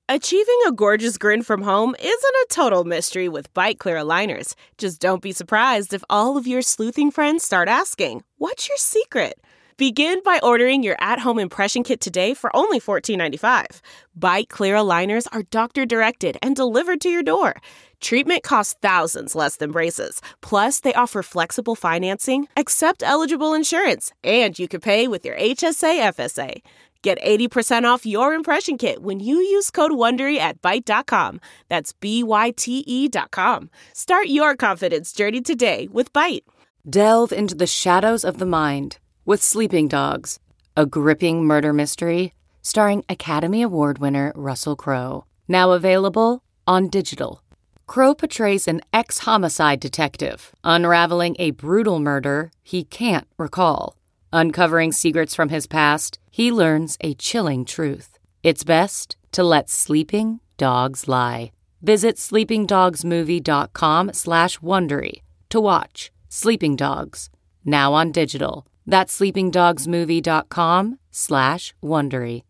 Achieving a gorgeous grin from home isn't a total mystery with Bite Clear aligners. Just don't be surprised if all of your sleuthing friends start asking, "What's your secret?" Begin by ordering your at-home impression kit today for only $14.95. Bite Clear aligners are doctor-directed and delivered to your door. Treatment costs thousands less than braces. Plus, they offer flexible financing, accept eligible insurance, and you can pay with your HSA FSA. Get 80% off your impression kit when you use code WONDERY at Byte.com. That's BYTE.com. Start your confidence journey today with Byte. Delve into the shadows of the mind with Sleeping Dogs, a gripping murder mystery starring Academy Award winner Russell Crowe. Now available on digital. Crowe portrays an ex-homicide detective unraveling a brutal murder he can't recall. Uncovering secrets from his past, he learns a chilling truth. It's best to let sleeping dogs lie. Visit sleepingdogsmovie.com/Wondery to watch Sleeping Dogs, now on digital. That's sleepingdogsmovie.com/Wondery.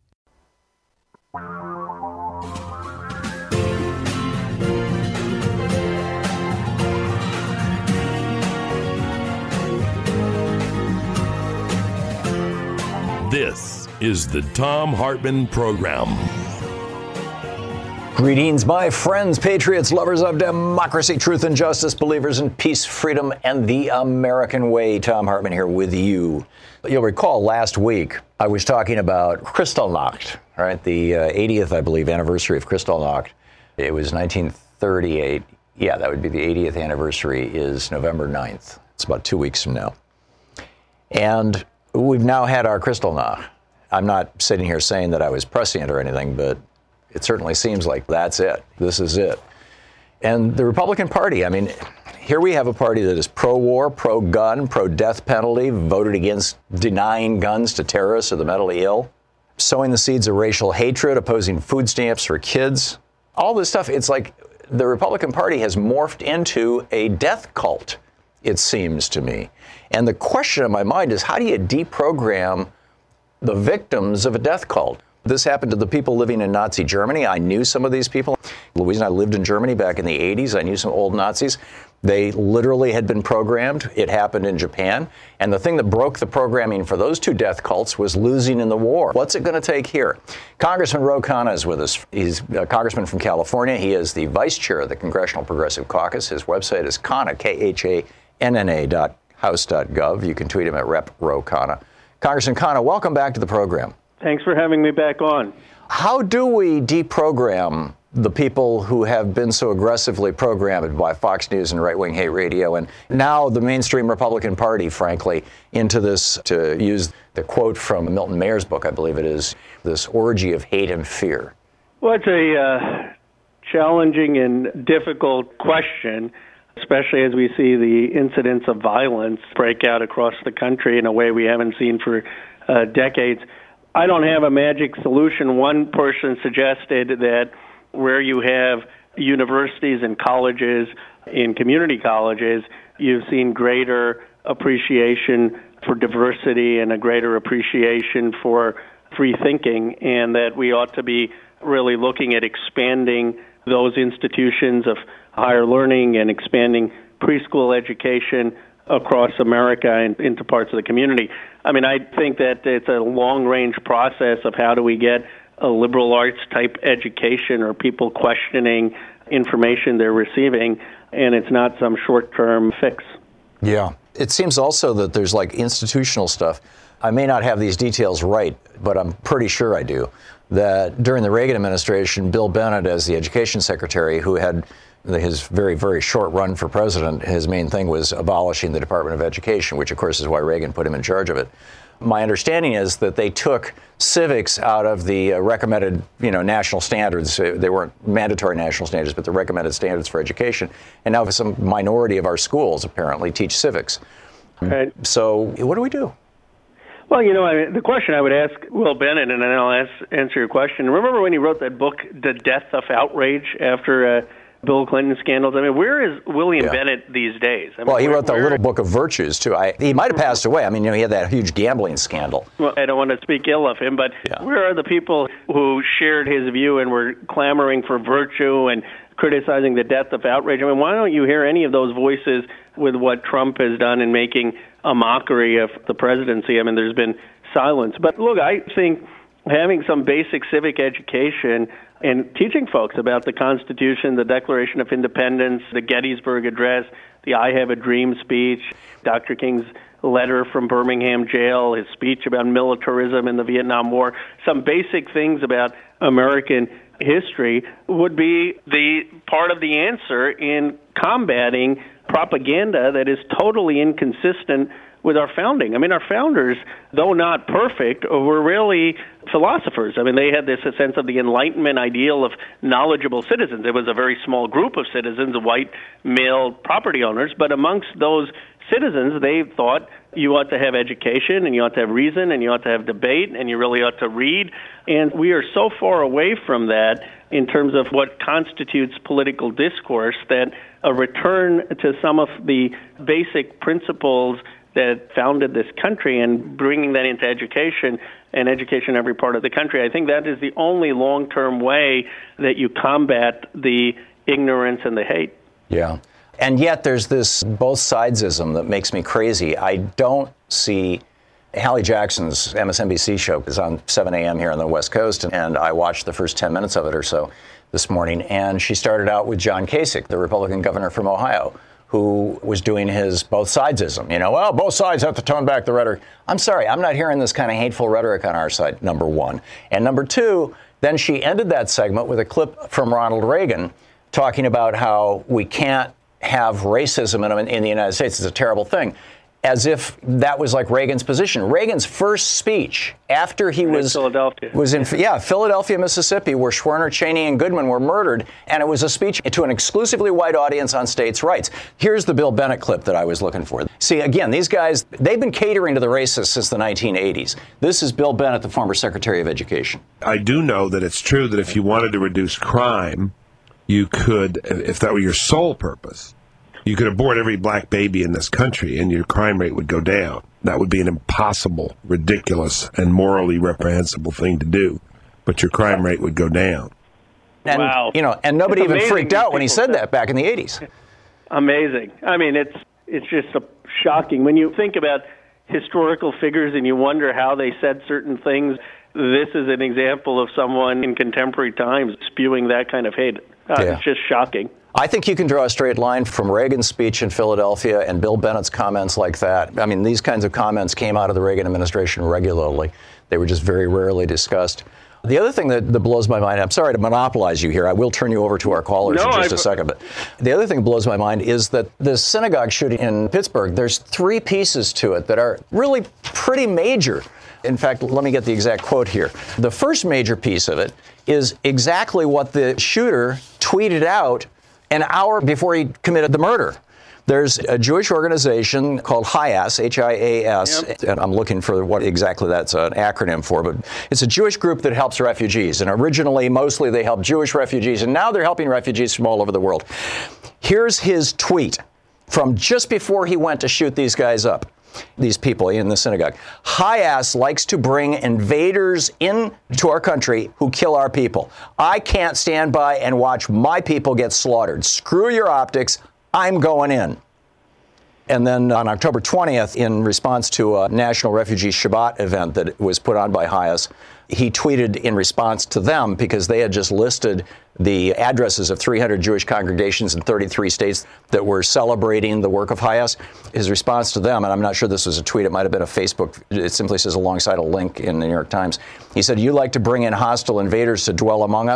This is the Thom Hartmann Program. Greetings, my friends, patriots, lovers of democracy, truth and justice, believers in peace, freedom, and the American way. Thom Hartmann here with you. You'll recall last week I was talking about Kristallnacht, right? The 80th, I believe, anniversary of Kristallnacht. It was 1938. Yeah, that would be the 80th anniversary is November 9th. It's about 2 weeks from now. And we've now had our Kristallnacht. I'm not sitting here saying that I was prescient or anything, but it certainly seems like that's it. This is it. And the Republican Party, I mean, here we have a party that is pro-war, pro-gun, pro-death penalty, voted against denying guns to terrorists or the mentally ill, sowing the seeds of racial hatred, opposing food stamps for kids. All this stuff, it's like the Republican Party has morphed into a death cult, it seems to me. And the question in my mind is, how do you deprogram the victims of a death cult? This happened to the people living in Nazi Germany. I knew some of these people. Louise and I lived in Germany back in the 80s. I knew some old Nazis. They literally had been programmed. It happened in Japan. And the thing that broke the programming for those two death cults was losing in the war. What's it going to take here? Congressman Ro Khanna is with us. He's a congressman from California. He is the vice chair of the Congressional Progressive Caucus. His website is Khanna, KHANNA.house.gov. You can tweet him at Rep. Ro Khanna. Congressman Khanna, welcome back to the program. Thanks for having me back on. How do we deprogram the people who have been so aggressively programmed by Fox News and right-wing hate radio, and now the mainstream Republican Party, frankly, into this, to use the quote from Milton Mayer's book, I believe it is, this orgy of hate and fear? Well, it's a challenging and difficult question, especially as we see the incidents of violence break out across the country in a way we haven't seen for decades. I don't have a magic solution. One person suggested that where you have universities and colleges, in community colleges, you've seen greater appreciation for diversity and a greater appreciation for free thinking, and that we ought to be really looking at expanding those institutions of higher learning and expanding preschool education across America and into parts of the community. I mean, I think that it's a long-range process of how do we get a liberal arts type education or people questioning information they're receiving, and it's not some short-term fix. Yeah. It seems also that there's like institutional stuff. I may not have these details right, but I'm pretty sure I do, that during the Reagan administration, Bill Bennett, as the education secretary, who had his very, very short run for president, his main thing was abolishing the Department of Education, which, of course, is why Reagan put him in charge of it. My understanding is that they took civics out of the recommended, national standards. They weren't mandatory national standards, but the recommended standards for education. And now some minority of our schools apparently teach civics. Right. So what do we do? Well, the question I would ask Will Bennett, and then I'll answer your question. Remember when he wrote that book, The Death of Outrage, after Bill Clinton scandals. I mean, where is William Bennett these days? I mean, well, he wrote the Little Book of Virtues, too. He might have passed away. I mean, he had that huge gambling scandal. Well, I don't want to speak ill of him, but where are the people who shared his view and were clamoring for virtue and criticizing the death of outrage? I mean, why don't you hear any of those voices with what Trump has done in making a mockery of the presidency? I mean, there's been silence. But look, I think having some basic civic education and teaching folks about the Constitution, the Declaration of Independence, the Gettysburg Address, the I Have a Dream speech, Dr. King's letter from Birmingham jail, his speech about militarism in the Vietnam War, some basic things about American history would be the part of the answer in combating propaganda that is totally inconsistent with our founding. I mean, our founders, though not perfect, were really philosophers. I mean, they had this sense of the Enlightenment ideal of knowledgeable citizens. It was a very small group of citizens, white male property owners, but amongst those citizens, they thought you ought to have education, and you ought to have reason, and you ought to have debate, and you really ought to read. And we are so far away from that in terms of what constitutes political discourse that a return to some of the basic principles that founded this country and bringing that into education and education in every part of the country, I think that is the only long-term way that you combat the ignorance and the hate. Yeah. And yet there's this both sidesism that makes me crazy. I don't see Hallie Jackson's MSNBC show is on 7 a.m. here on the West Coast, and I watched the first 10 minutes of it or so this morning, and she started out with John Kasich, the Republican governor from Ohio, who was doing his both sidesism. You know, well, both sides have to tone back the rhetoric. I'm sorry, I'm not hearing this kind of hateful rhetoric on our side, number one. And number two, then she ended that segment with a clip from Ronald Reagan talking about how we can't have racism in the United States. It's a terrible thing. As if that was like Reagan's position. Reagan's first speech after he was in Philadelphia, Mississippi, where Schwerner, Cheney, and Goodman were murdered, and it was a speech to an exclusively white audience on states' rights. Here's the Bill Bennett clip that I was looking for. See, again, these guys, they've been catering to the racists since the 1980s. This is Bill Bennett, the former Secretary of Education. I do know that it's true that if you wanted to reduce crime, you could, if that were your sole purpose, you could abort every black baby in this country and your crime rate would go down. That would be an impossible, ridiculous, and morally reprehensible thing to do. But your crime rate would go down. And, wow. You know, and nobody even freaked out when he said that back in the 80s. Amazing. I mean, it's just shocking. When you think about historical figures and you wonder how they said certain things, this is an example of someone in contemporary times spewing that kind of hate. It's just shocking. I think you can draw a straight line from Reagan's speech in Philadelphia and Bill Bennett's comments like that. I mean, these kinds of comments came out of the Reagan administration regularly. They were just very rarely discussed. The other thing that blows my mind, I'm sorry to monopolize you here. I will turn you over to our callers in just a second. But the other thing that blows my mind is that the synagogue shooting in Pittsburgh, there's three pieces to it that are really pretty major. In fact, let me get the exact quote here. The first major piece of it is exactly what the shooter tweeted out an hour before he committed the murder. There's a Jewish organization called HIAS, H-I-A-S, and I'm looking for what exactly that's an acronym for, but it's a Jewish group that helps refugees. And originally, mostly they helped Jewish refugees, and now they're helping refugees from all over the world. Here's his tweet from just before he went to shoot these guys up, these people in the synagogue. HIAS likes to bring invaders into our country who kill our people. I can't stand by and watch my people get slaughtered. Screw your optics. I'm going in. And then on October 20th, in response to a National Refugee Shabbat event that was put on by HIAS, he tweeted in response to them because they had just listed the addresses of 300 Jewish congregations in 33 states that were celebrating the work of HIAS. His response to them, and I'm not sure this was a tweet, it might have been a Facebook, it simply says alongside a link in the New York Times. He said, "You like to bring in hostile invaders to dwell among us? ?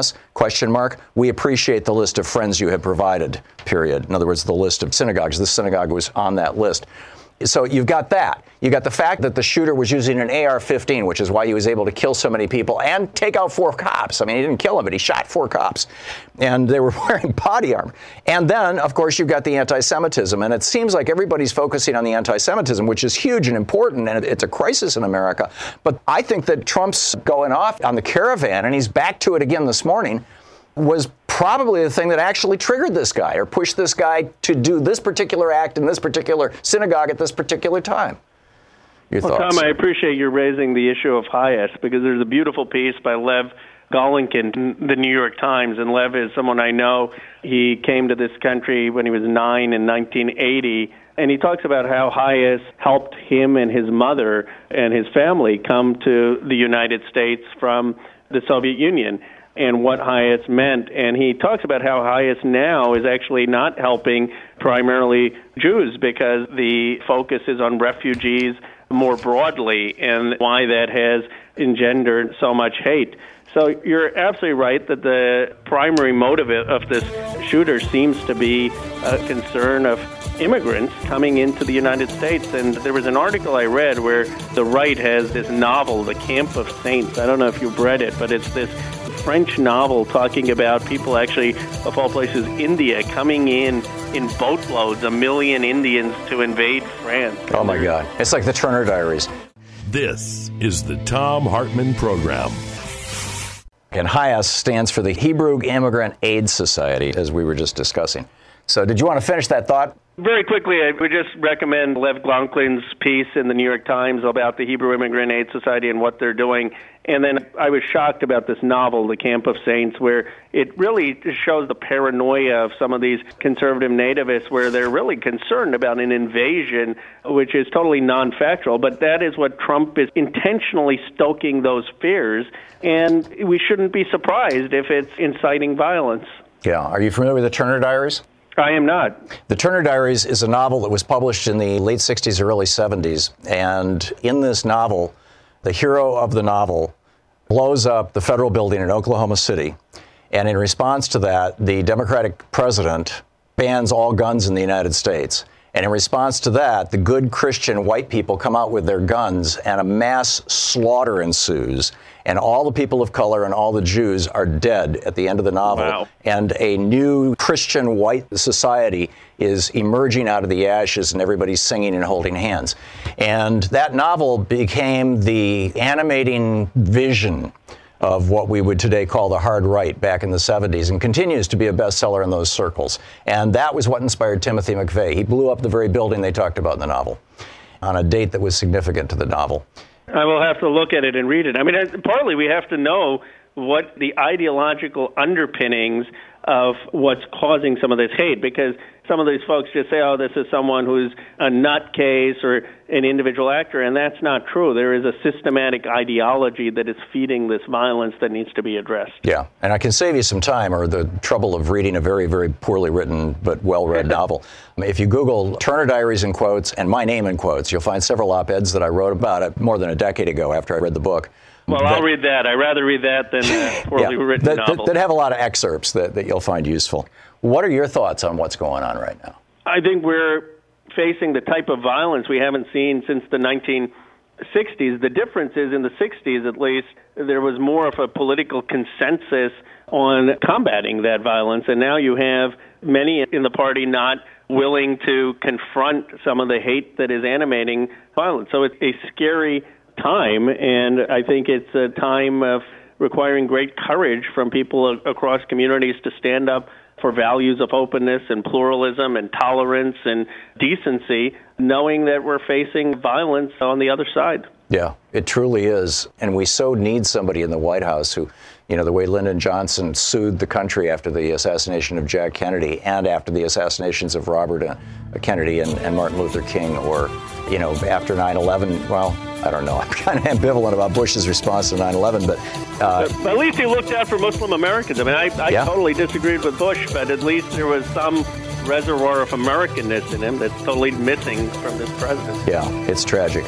We appreciate the list of friends you have provided, period." In other words, the list of synagogues. This synagogue was on that list. So you've got that. You got the fact that the shooter was using an AR-15, which is why he was able to kill so many people and take out 4 cops. I mean, he didn't kill them, but he shot 4 cops. And they were wearing body armor. And then, of course, you've got the anti-Semitism. And it seems like everybody's focusing on the anti-Semitism, which is huge and important, and it's a crisis in America. But I think that Trump's going off on the caravan, and he's back to it again this morning, was probably the thing that actually triggered this guy or pushed this guy to do this particular act in this particular synagogue at this particular time. Your thoughts? Tom, I appreciate you raising the issue of Hayes, because there's a beautiful piece by Lev Golinkin in the New York Times, and Lev is someone I know. He came to this country when he was 9 in 1980, and he talks about how Hayes helped him and his mother and his family come to the United States from the Soviet Union, and what Hayes meant. And he talks about how Hayes now is actually not helping primarily Jews, because the focus is on refugees more broadly, and why that has engendered so much hate. So you're absolutely right that the primary motive of this shooter seems to be a concern of immigrants coming into the United States. And there was an article I read where the right has this novel, The Camp of Saints. I don't know if you've read it, but it's this French novel talking about people actually, of all places, India, coming in boatloads, 1 million Indians to invade France. Oh, my God. It's like the Turner Diaries. This is the Thom Hartmann Program. And HIAS stands for the Hebrew Immigrant Aid Society, as we were just discussing. So did you want to finish that thought? Very quickly, I would just recommend Lev Golinkin's piece in the New York Times about the Hebrew Immigrant Aid Society and what they're doing. And then I was shocked about this novel, The Camp of Saints, where it really shows the paranoia of some of these conservative nativists, where they're really concerned about an invasion, which is totally non-factual. But that is what Trump is intentionally stoking, those fears. And we shouldn't be surprised if it's inciting violence. Yeah. Are you familiar with the Turner Diaries? I am not. The Turner Diaries is a novel that was published in the late 60s, early 70s. And in this novel, the hero of the novel blows up the federal building in Oklahoma City. And in response to that, the Democratic president bans all guns in the United States. And in response to that, the good Christian white people come out with their guns, and a mass slaughter ensues. And all the people of color and all the Jews are dead at the end of the novel. Wow. And a new Christian white society is emerging out of the ashes, and everybody's singing and holding hands. And that novel became the animating vision of what we would today call the hard right back in the 70s, and continues to be a bestseller in those circles. And that was what inspired Timothy McVeigh. He blew up the very building they talked about in the novel on a date that was significant to the novel. I will have to look at it and read it. I mean, partly we have to know what the ideological underpinnings of what's causing some of this hate, because some of these folks just say, oh, this is someone who's a nutcase or an individual actor, and that's not true. There is a systematic ideology that is feeding this violence that needs to be addressed. Yeah, and I can save you some time or the trouble of reading a very, very poorly written but well-read novel. If you Google Turner Diaries in quotes and my name in quotes, you'll find several op-eds that I wrote about it more than a decade ago after I read the book. Well, I'll read that. I'd rather read that than a poorly written novel. That have a lot of excerpts that you'll find useful. What are your thoughts on what's going on right now? I think we're facing the type of violence we haven't seen since the 1960s. The difference is, in the 60s at least, there was more of a political consensus on combating that violence, and now you have many in the party not willing to confront some of the hate that is animating violence. So it's a scary time, and I think it's a time of requiring great courage from people across communities to stand up for values of openness and pluralism and tolerance and decency, knowing that we're facing violence on the other side. Yeah, it truly is. And we so need somebody in the White House who, the way Lyndon Johnson soothed the country after the assassination of Jack Kennedy and after the assassinations of Robert Kennedy and Martin Luther King, or, after 9/11, well, I don't know. I'm kind of ambivalent about Bush's response to 9/11, but at least he looked out for Muslim Americans. I mean, I totally disagreed with Bush, but at least there was some reservoir of Americanness in him that's totally missing from this president. Yeah, it's tragic.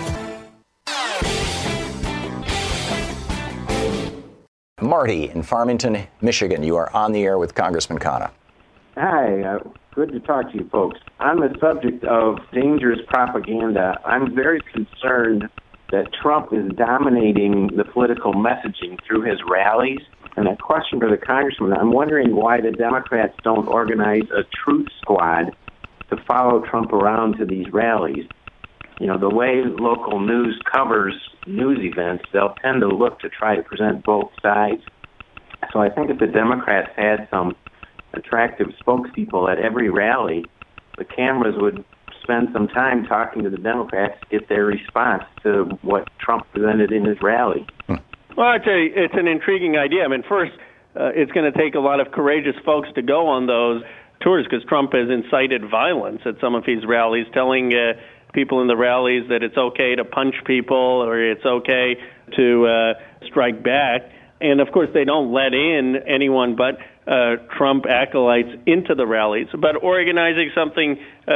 Marty in Farmington, Michigan, you are on the air with Congressman Khanna. Hi, good to talk to you folks. On the subject of dangerous propaganda, I'm very concerned that Trump is dominating the political messaging through his rallies. And a question for the congressman, I'm wondering why the Democrats don't organize a truth squad to follow Trump around to these rallies. The way local news covers news events, they'll tend to look to try to present both sides. So I think if the Democrats had some attractive spokespeople at every rally, the cameras would spend some time talking to the Democrats to get their response to what Trump presented in his rally. Well, it's an intriguing idea. I mean, first, it's going to take a lot of courageous folks to go on those tours because Trump has incited violence at some of his rallies, telling people in the rallies that it's okay to punch people or it's okay to strike back. And, of course, they don't let in anyone but Trump acolytes into the rallies. But organizing something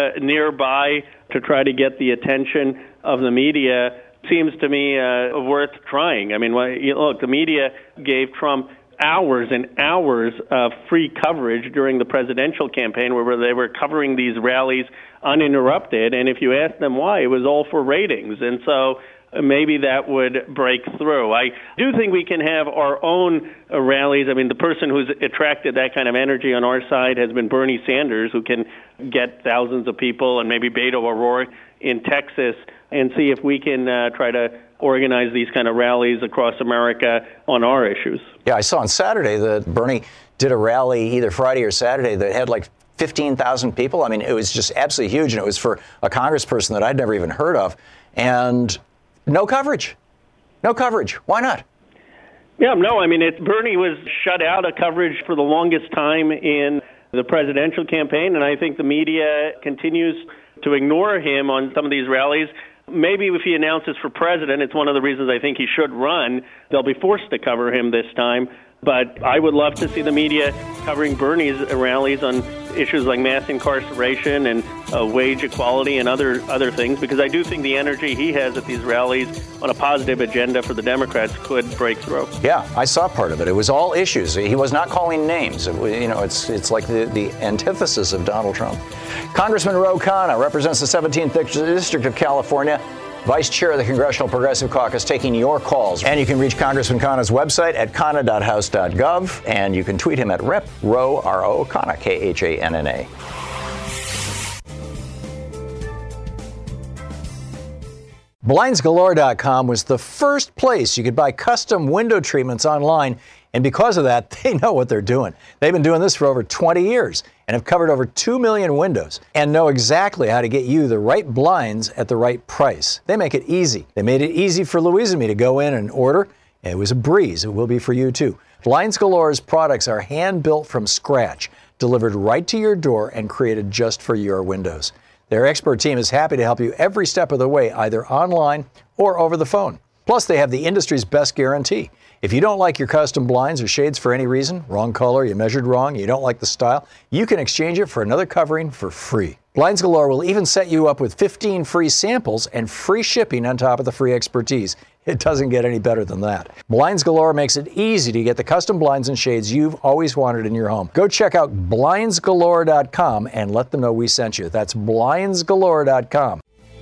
nearby to try to get the attention of the media seems to me worth trying. I mean, look, the media gave Trump hours and hours of free coverage during the presidential campaign where they were covering these rallies uninterrupted. And if you ask them why, it was all for ratings. And so maybe that would break through. I do think we can have our own rallies. I mean, the person who's attracted that kind of energy on our side has been Bernie Sanders, who can get thousands of people, and maybe Beto O'Rourke in Texas, and see if we can try to organize these kind of rallies across America on our issues. Yeah, I saw on Saturday that Bernie did a rally either Friday or Saturday that had like 15,000 people. I mean, it was just absolutely huge, and it was for a congressperson that I'd never even heard of. And no coverage. No coverage. Why not? Yeah, no, I mean, Bernie was shut out of coverage for the longest time in the presidential campaign, and I think the media continues to ignore him on some of these rallies. Maybe if he announces for president, it's one of the reasons I think he should run. They'll be forced to cover him this time. But I would love to see the media covering Bernie's rallies on issues like mass incarceration and wage equality and other things, because I do think the energy he has at these rallies on a positive agenda for the Democrats could break through. Yeah, I saw part of it. It was all issues. He was not calling names. It's like the antithesis of Donald Trump. Congressman Ro Khanna represents the 17th District of California, Vice Chair of the Congressional Progressive Caucus, taking your calls. And you can reach Congressman Khanna's website at khanna.house.gov, and you can tweet him at Rep. Ro, R-O, Khanna, K-H-A-N-N-A. BlindsGalore.com was the first place you could buy custom window treatments online, and because of that, they know what they're doing. They've been doing this for over 20 years and have covered over 2 million windows and know exactly how to get you the right blinds at the right price. They make it easy. They made it easy for Louise and me to go in and order. It was a breeze. It will be for you, too. Blinds Galore's products are hand-built from scratch, delivered right to your door and created just for your windows. Their expert team is happy to help you every step of the way, either online or over the phone. Plus, they have the industry's best guarantee. If you don't like your custom blinds or shades for any reason, wrong color, you measured wrong, you don't like the style, you can exchange it for another covering for free. Blinds Galore will even set you up with 15 free samples and free shipping on top of the free expertise. It doesn't get any better than that. Blinds Galore makes it easy to get the custom blinds and shades you've always wanted in your home. Go check out BlindsGalore.com and let them know we sent you. That's BlindsGalore.com.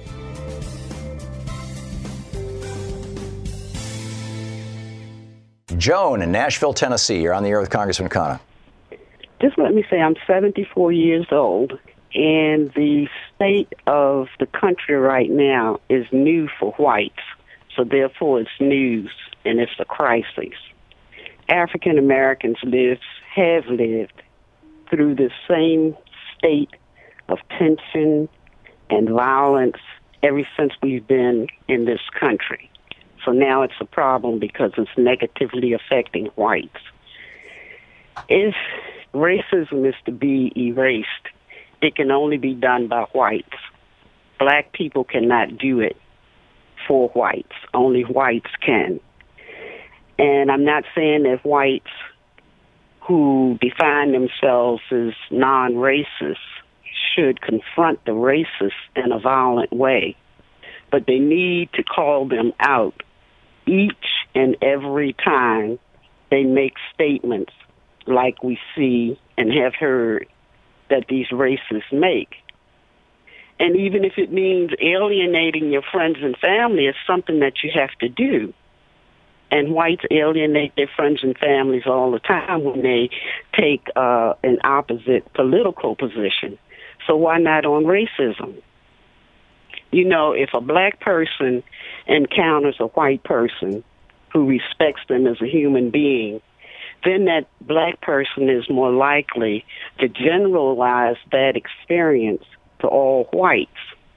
Joan in Nashville, Tennessee. You're on the air with Congressman Khanna. Just let me say I'm 74 years old, and the state of the country right now is new for whites. So therefore it's news, and it's a crisis. African Americans have lived through the same state of tension and violence ever since we've been in this country. So now it's a problem because it's negatively affecting whites. If racism is to be erased, it can only be done by whites. Black people cannot do it for whites. Only whites can. And I'm not saying that whites who define themselves as non-racist should confront the racists in a violent way, but they need to call them out each and every time they make statements like we see and have heard that these racists make. And even if it means alienating your friends and family, it's something that you have to do. And whites alienate their friends and families all the time when they take an opposite political position. So why not on racism? You know, if a black person encounters a white person who respects them as a human being, then that black person is more likely to generalize that experience to all whites.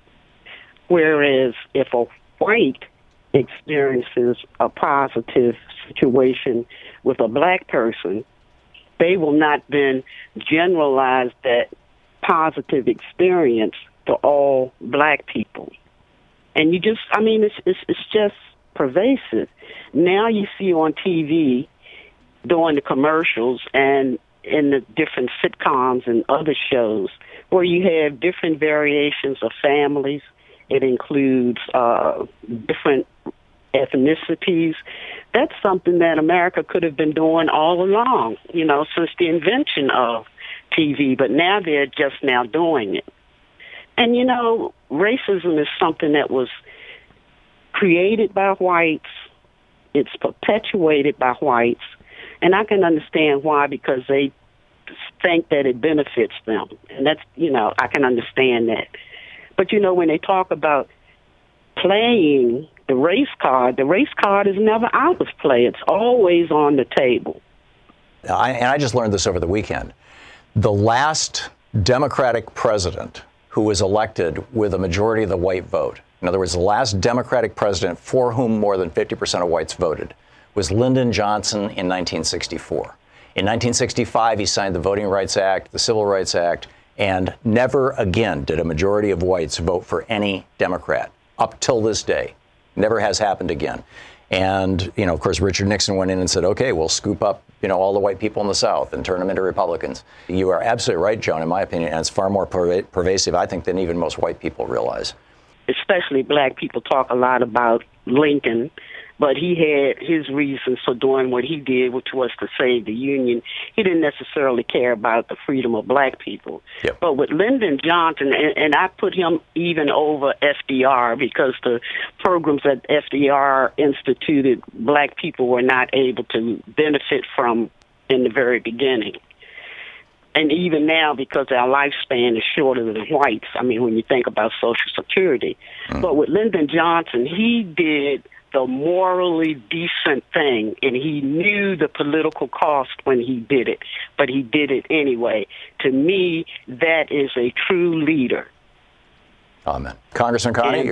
Whereas if a white experiences a positive situation with a black person, they will not then generalize that positive experience to all black people. And you just, I mean, it's just pervasive. Now you see on TV during the commercials and in the different sitcoms and other shows where you have different variations of families. It includes different ethnicities. That's something that America could have been doing all along, you know, since the invention of TV, but now they're just now doing it. And, you know, racism is something that was created by whites. It's perpetuated by whites. And I can understand why, because they think that it benefits them. And that's, you know, I can understand that. But, you know, when they talk about playing the race card is never out of play. It's always on the table. I just learned this over the weekend. The last Democratic president who was elected with a majority of the white vote, in other words, the last Democratic president for whom more than 50% of whites voted, was Lyndon Johnson in 1964. In 1965, he signed the Voting Rights Act, the Civil Rights Act, and never again did a majority of whites vote for any Democrat up till this day. Never has happened again. And, you know, of course, Richard Nixon went in and said, OK, we'll scoop up, you know, all the white people in the South and turn them into Republicans. You are absolutely right, Joan, in my opinion, and it's far more pervasive, I think, than even most white people realize. Especially black people talk a lot about Lincoln, but he had his reasons for doing what he did, which was to save the Union. He didn't necessarily care about the freedom of black people. Yep. But with Lyndon Johnson, and I put him even over FDR, because the programs that FDR instituted, black people were not able to benefit from in the very beginning. And even now, because our lifespan is shorter than whites, I mean, when you think about Social Security. But with Lyndon Johnson, he did the morally decent thing, and he knew the political cost when he did it, but he did it anyway. To me, that is a true leader. Amen. Congressman Connie,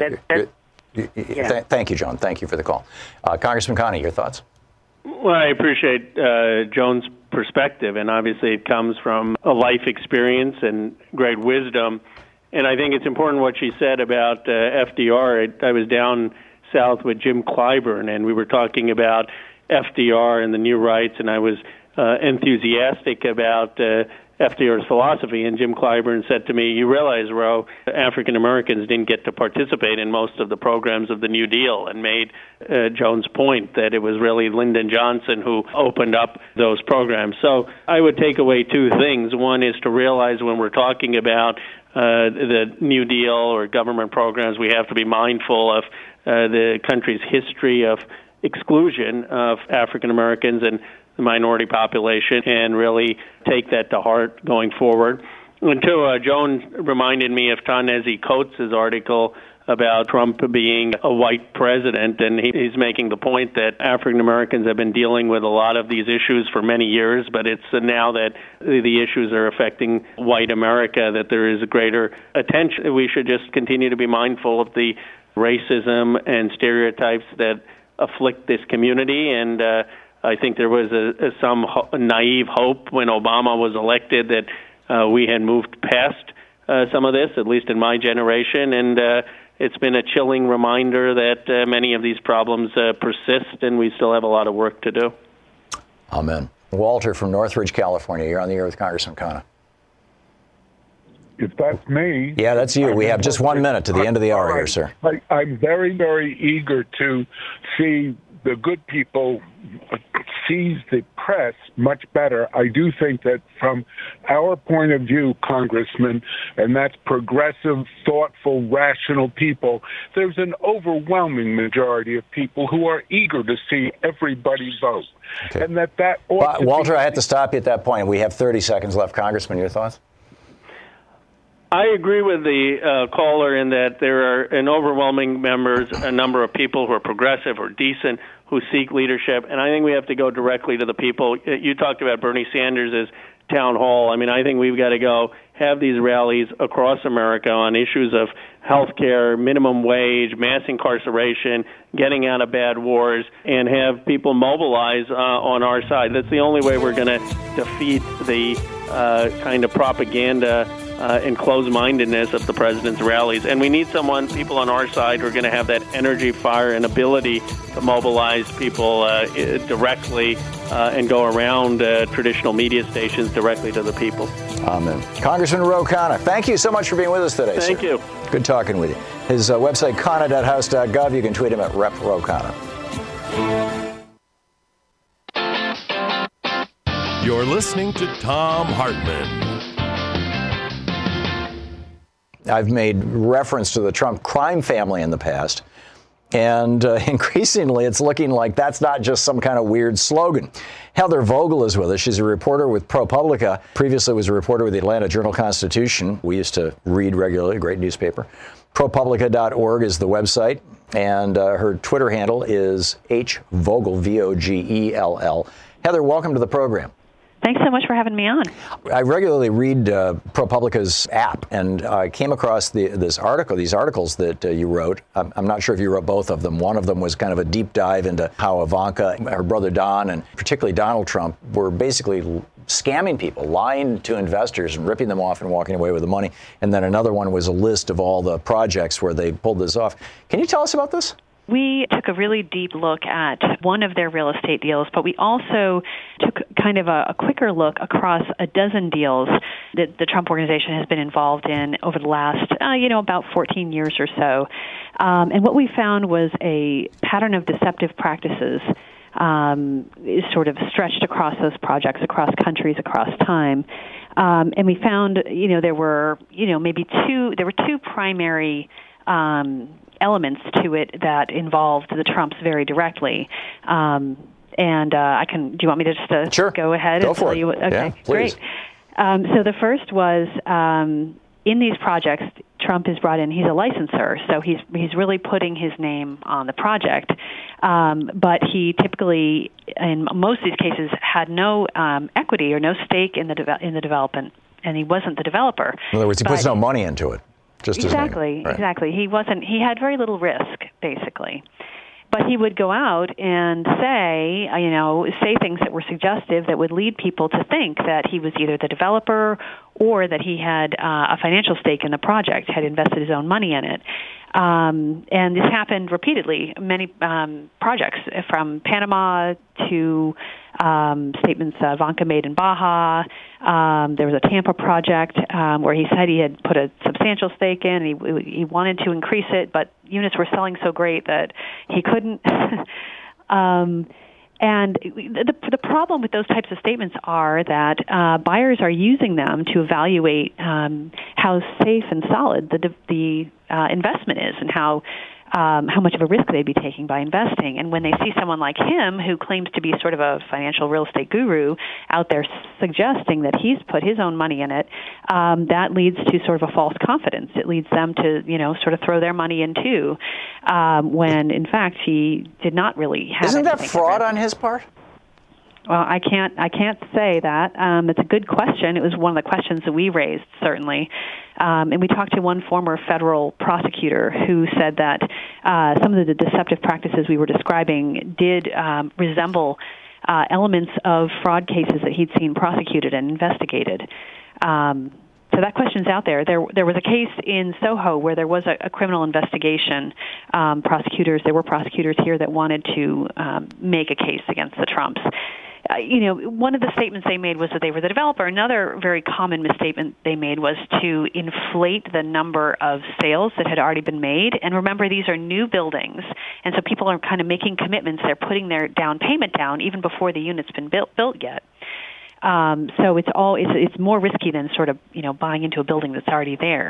yeah. Thank you, Joan. Thank you for the call. Congressman Connie, your thoughts? Well, I appreciate Joan's perspective, and obviously it comes from a life experience and great wisdom. And I think it's important what she said about FDR. I was down south with Jim Clyburn, and we were talking about FDR and the new rights, and I was enthusiastic about FDR's philosophy, and Jim Clyburn said to me, you realize, Ro, African Americans didn't get to participate in most of the programs of the New Deal, and made Joan's point that it was really Lyndon Johnson who opened up those programs. So I would take away two things. One is to realize when we're talking about the New Deal or government programs, we have to be mindful of the country's history of exclusion of African Americans and the minority population, and really take that to heart going forward. And two, Joan reminded me of Ta-Nehisi Coates' article about Trump being a white president, and he's making the point that African Americans have been dealing with a lot of these issues for many years, but it's now that the issues are affecting white America that there is a greater attention. We should just continue to be mindful of the racism and stereotypes that afflict this community, and I think there was some naive hope when Obama was elected that we had moved past some of this, at least in my generation, and it's been a chilling reminder that many of these problems persist, and we still have a lot of work to do. Amen. Walter from Northridge, California. You're on the air with Congressman Khanna. If that's me. Yeah, that's you. We have just 1 minute to the end of the hour here, sir. I'm very, very eager to see the good people seize the press much better. I do think that from our point of view, Congressman, and that's progressive, thoughtful, rational people, there's an overwhelming majority of people who are eager to see everybody vote. Okay. And that ought to Walter, I have to stop you at that point. We have 30 seconds left. Congressman, your thoughts? I agree with the caller in that there are an overwhelming number of people who are progressive or decent who seek leadership. And I think we have to go directly to the people. You talked about Bernie Sanders' town hall. I mean, I think we've got to go have these rallies across America on issues of health care, minimum wage, mass incarceration, getting out of bad wars, and have people mobilize on our side. That's the only way we're going to defeat the kind of propaganda and closed-mindedness of the president's rallies. And we need people on our side who are going to have that energy, fire, and ability to mobilize people directly and go around traditional media stations directly to the people. Amen. Congressman Ro Khanna, thank you so much for being with us today, Thank sir. you. Good talking with you. His website, khanna.house.gov. You can tweet him at @RepRoKhanna. You're listening to Thom Hartmann. I've made reference to the Trump crime family in the past, and increasingly it's looking like that's not just some kind of weird slogan. Heather Vogel is with us. She's a reporter with ProPublica. Previously was a reporter with the Atlanta Journal-Constitution. We used to read regularly, a great newspaper. ProPublica.org is the website, and her Twitter handle is hvogel, Vogell. Heather, welcome to the program. Thanks so much for having me on. I regularly read ProPublica's app, and I came across these articles that you wrote. I'm not sure if you wrote both of them. One of them was kind of a deep dive into how Ivanka, her brother Don, and particularly Donald Trump were basically scamming people, lying to investors and ripping them off and walking away with the money. And then another one was a list of all the projects where they pulled this off. Can you tell us about this? We took a really deep look at one of their real estate deals, but we also took kind of a quicker look across a dozen deals that the Trump Organization has been involved in over the last, about 14 years or so. And what we found was a pattern of deceptive practices is sort of stretched across those projects, across countries, across time. And we found, there were two primary elements to it that involved the Trumps very directly. Do you want me to just sure. go ahead and tell you? Okay, yeah, please. Great. So the first was in these projects, Trump is brought in. He's a licensor, so he's really putting his name on the project. But he typically, in most of these cases, had no equity or no stake in the development, and he wasn't the developer. In other words, he puts no money into it. Exactly. He had very little risk, basically. But he would go out and say things that were suggestive that would lead people to think that he was either the developer or that he had a financial stake in the project, had invested his own money in it. And this happened repeatedly. Many projects, from Panama to statements Ivanka made in Baja. There was a Tampa project where he said he had put a substantial stake in, and he wanted to increase it, but units were selling so great that he couldn't. And the problem with those types of statements are that buyers are using them to evaluate how safe and solid the investment is, and how much of a risk they'd be taking by investing. And when they see someone like him, who claims to be sort of a financial real estate guru, out there suggesting that he's put his own money in it, that leads to sort of a false confidence. It leads them to, sort of throw their money in too, when in fact he did not really have. Isn't that fraud on his part? Well, I can't say that. It's a good question. It was one of the questions that we raised, certainly. And we talked to one former federal prosecutor who said that some of the deceptive practices we were describing did resemble elements of fraud cases that he'd seen prosecuted and investigated. So that question's out there. There was a case in Soho where there was a criminal investigation. There were prosecutors here that wanted to make a case against the Trumps. One of the statements they made was that they were the developer. Another very common misstatement they made was to inflate the number of sales that had already been made. And remember, these are new buildings, and so people are kind of making commitments. They're putting their down payment down even before the unit's been built yet. So it's more risky than sort of buying into a building that's already there.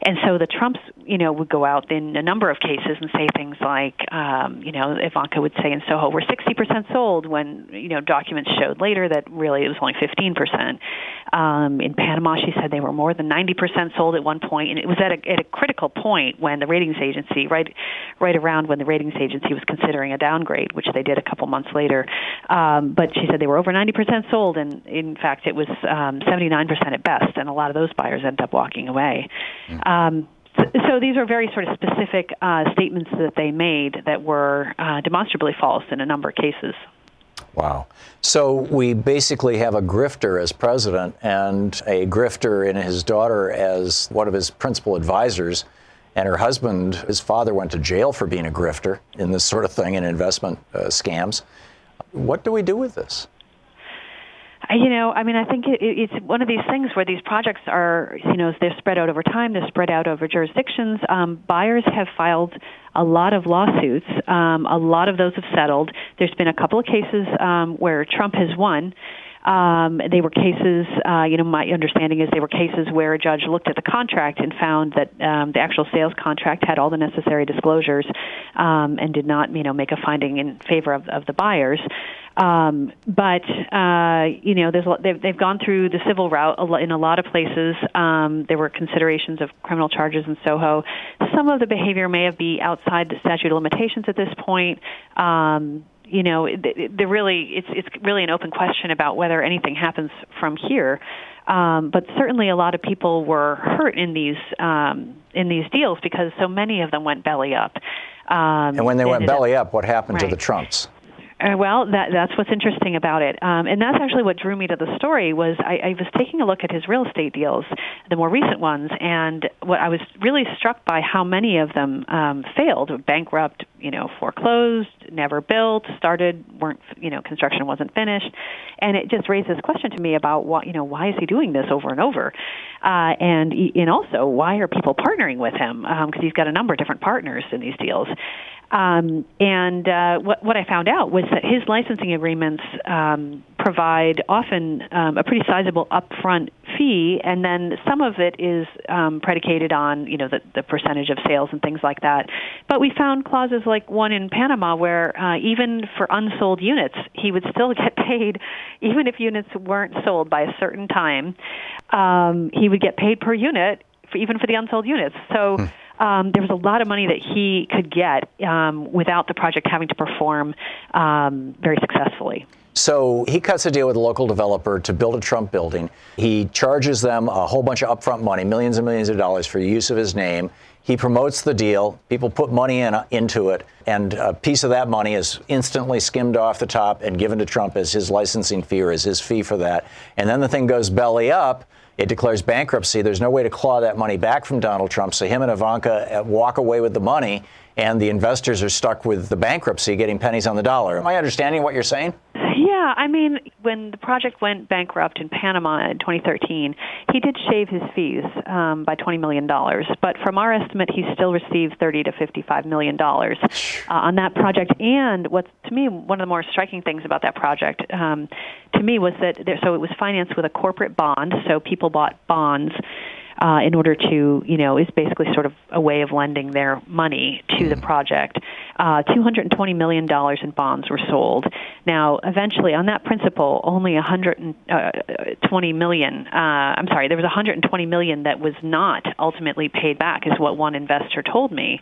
And so the Trumps, would go out in a number of cases and say things like, Ivanka would say in Soho, we're 60% sold when, documents showed later that really it was only 15%. In Panama, she said they were more than 90% sold at one point, and it was at a critical point when the ratings agency, right around when the ratings agency was considering a downgrade, which they did a couple months later. But she said they were over 90% sold, and in fact, it was 79% at best, and a lot of those buyers ended up walking away. So these are very sort of specific statements that they made that were demonstrably false in a number of cases. Wow. So we basically have a grifter as president and a grifter in his daughter as one of his principal advisors. And her husband, his father, went to jail for being a grifter in this sort of thing, in investment scams. What do we do with this? I think it's one of these things where these projects are, they're spread out over time, they're spread out over jurisdictions. Buyers have filed a lot of lawsuits. A lot of those have settled. There's been a couple of cases where Trump has won. They were cases, my understanding is they were cases where a judge looked at the contract and found that the actual sales contract had all the necessary disclosures and did not, make a finding in favor of the buyers. But they've gone through the civil route in a lot of places. There were considerations of criminal charges in Soho. Some of the behavior may be outside the statute of limitations at this point. It's really an open question about whether anything happens from here. But certainly a lot of people were hurt in these deals because so many of them went belly up. And when they went belly up, what happened to the Trumps? Well, that's what's interesting about it. And that's actually what drew me to the story was I was taking a look at his real estate deals, the more recent ones, and what I was really struck by how many of them failed, bankrupt, foreclosed, never built, construction wasn't finished. And it just raised this question to me about why is he doing this over and over? And also, why are people partnering with him? Because he's got a number of different partners in these deals. What I found out was that his licensing agreements provide often a pretty sizable upfront fee, and then some of it is predicated on the percentage of sales and things like that. But we found clauses like one in Panama where even for unsold units, he would still get paid, even if units weren't sold by a certain time. He would get paid per unit, even for the unsold units. So. There was a lot of money that he could get without the project having to perform very successfully. So he cuts a deal with a local developer to build a Trump building. He charges them a whole bunch of upfront money, millions and millions of dollars for use of his name. He promotes the deal. People put money into it, and a piece of that money is instantly skimmed off the top and given to Trump as his licensing fee or as his fee for that. And then the thing goes belly up. It declares bankruptcy. There's no way to claw that money back from Donald Trump. So him and Ivanka walk away with the money, and the investors are stuck with the bankruptcy, getting pennies on the dollar. Am I understanding what you're saying? Yeah, when the project went bankrupt in Panama in 2013, he did shave his fees by $20 million. But from our estimate, he still received $30 to $55 million on that project. And what's, to me, one of the more striking things about that project, to me, was that it was financed with a corporate bond. So people bought bonds in order to, is basically sort of a way of lending their money to the project. $220 million in bonds were sold. Now, eventually, on that principle, only there was $120 million that was not ultimately paid back, is what one investor told me.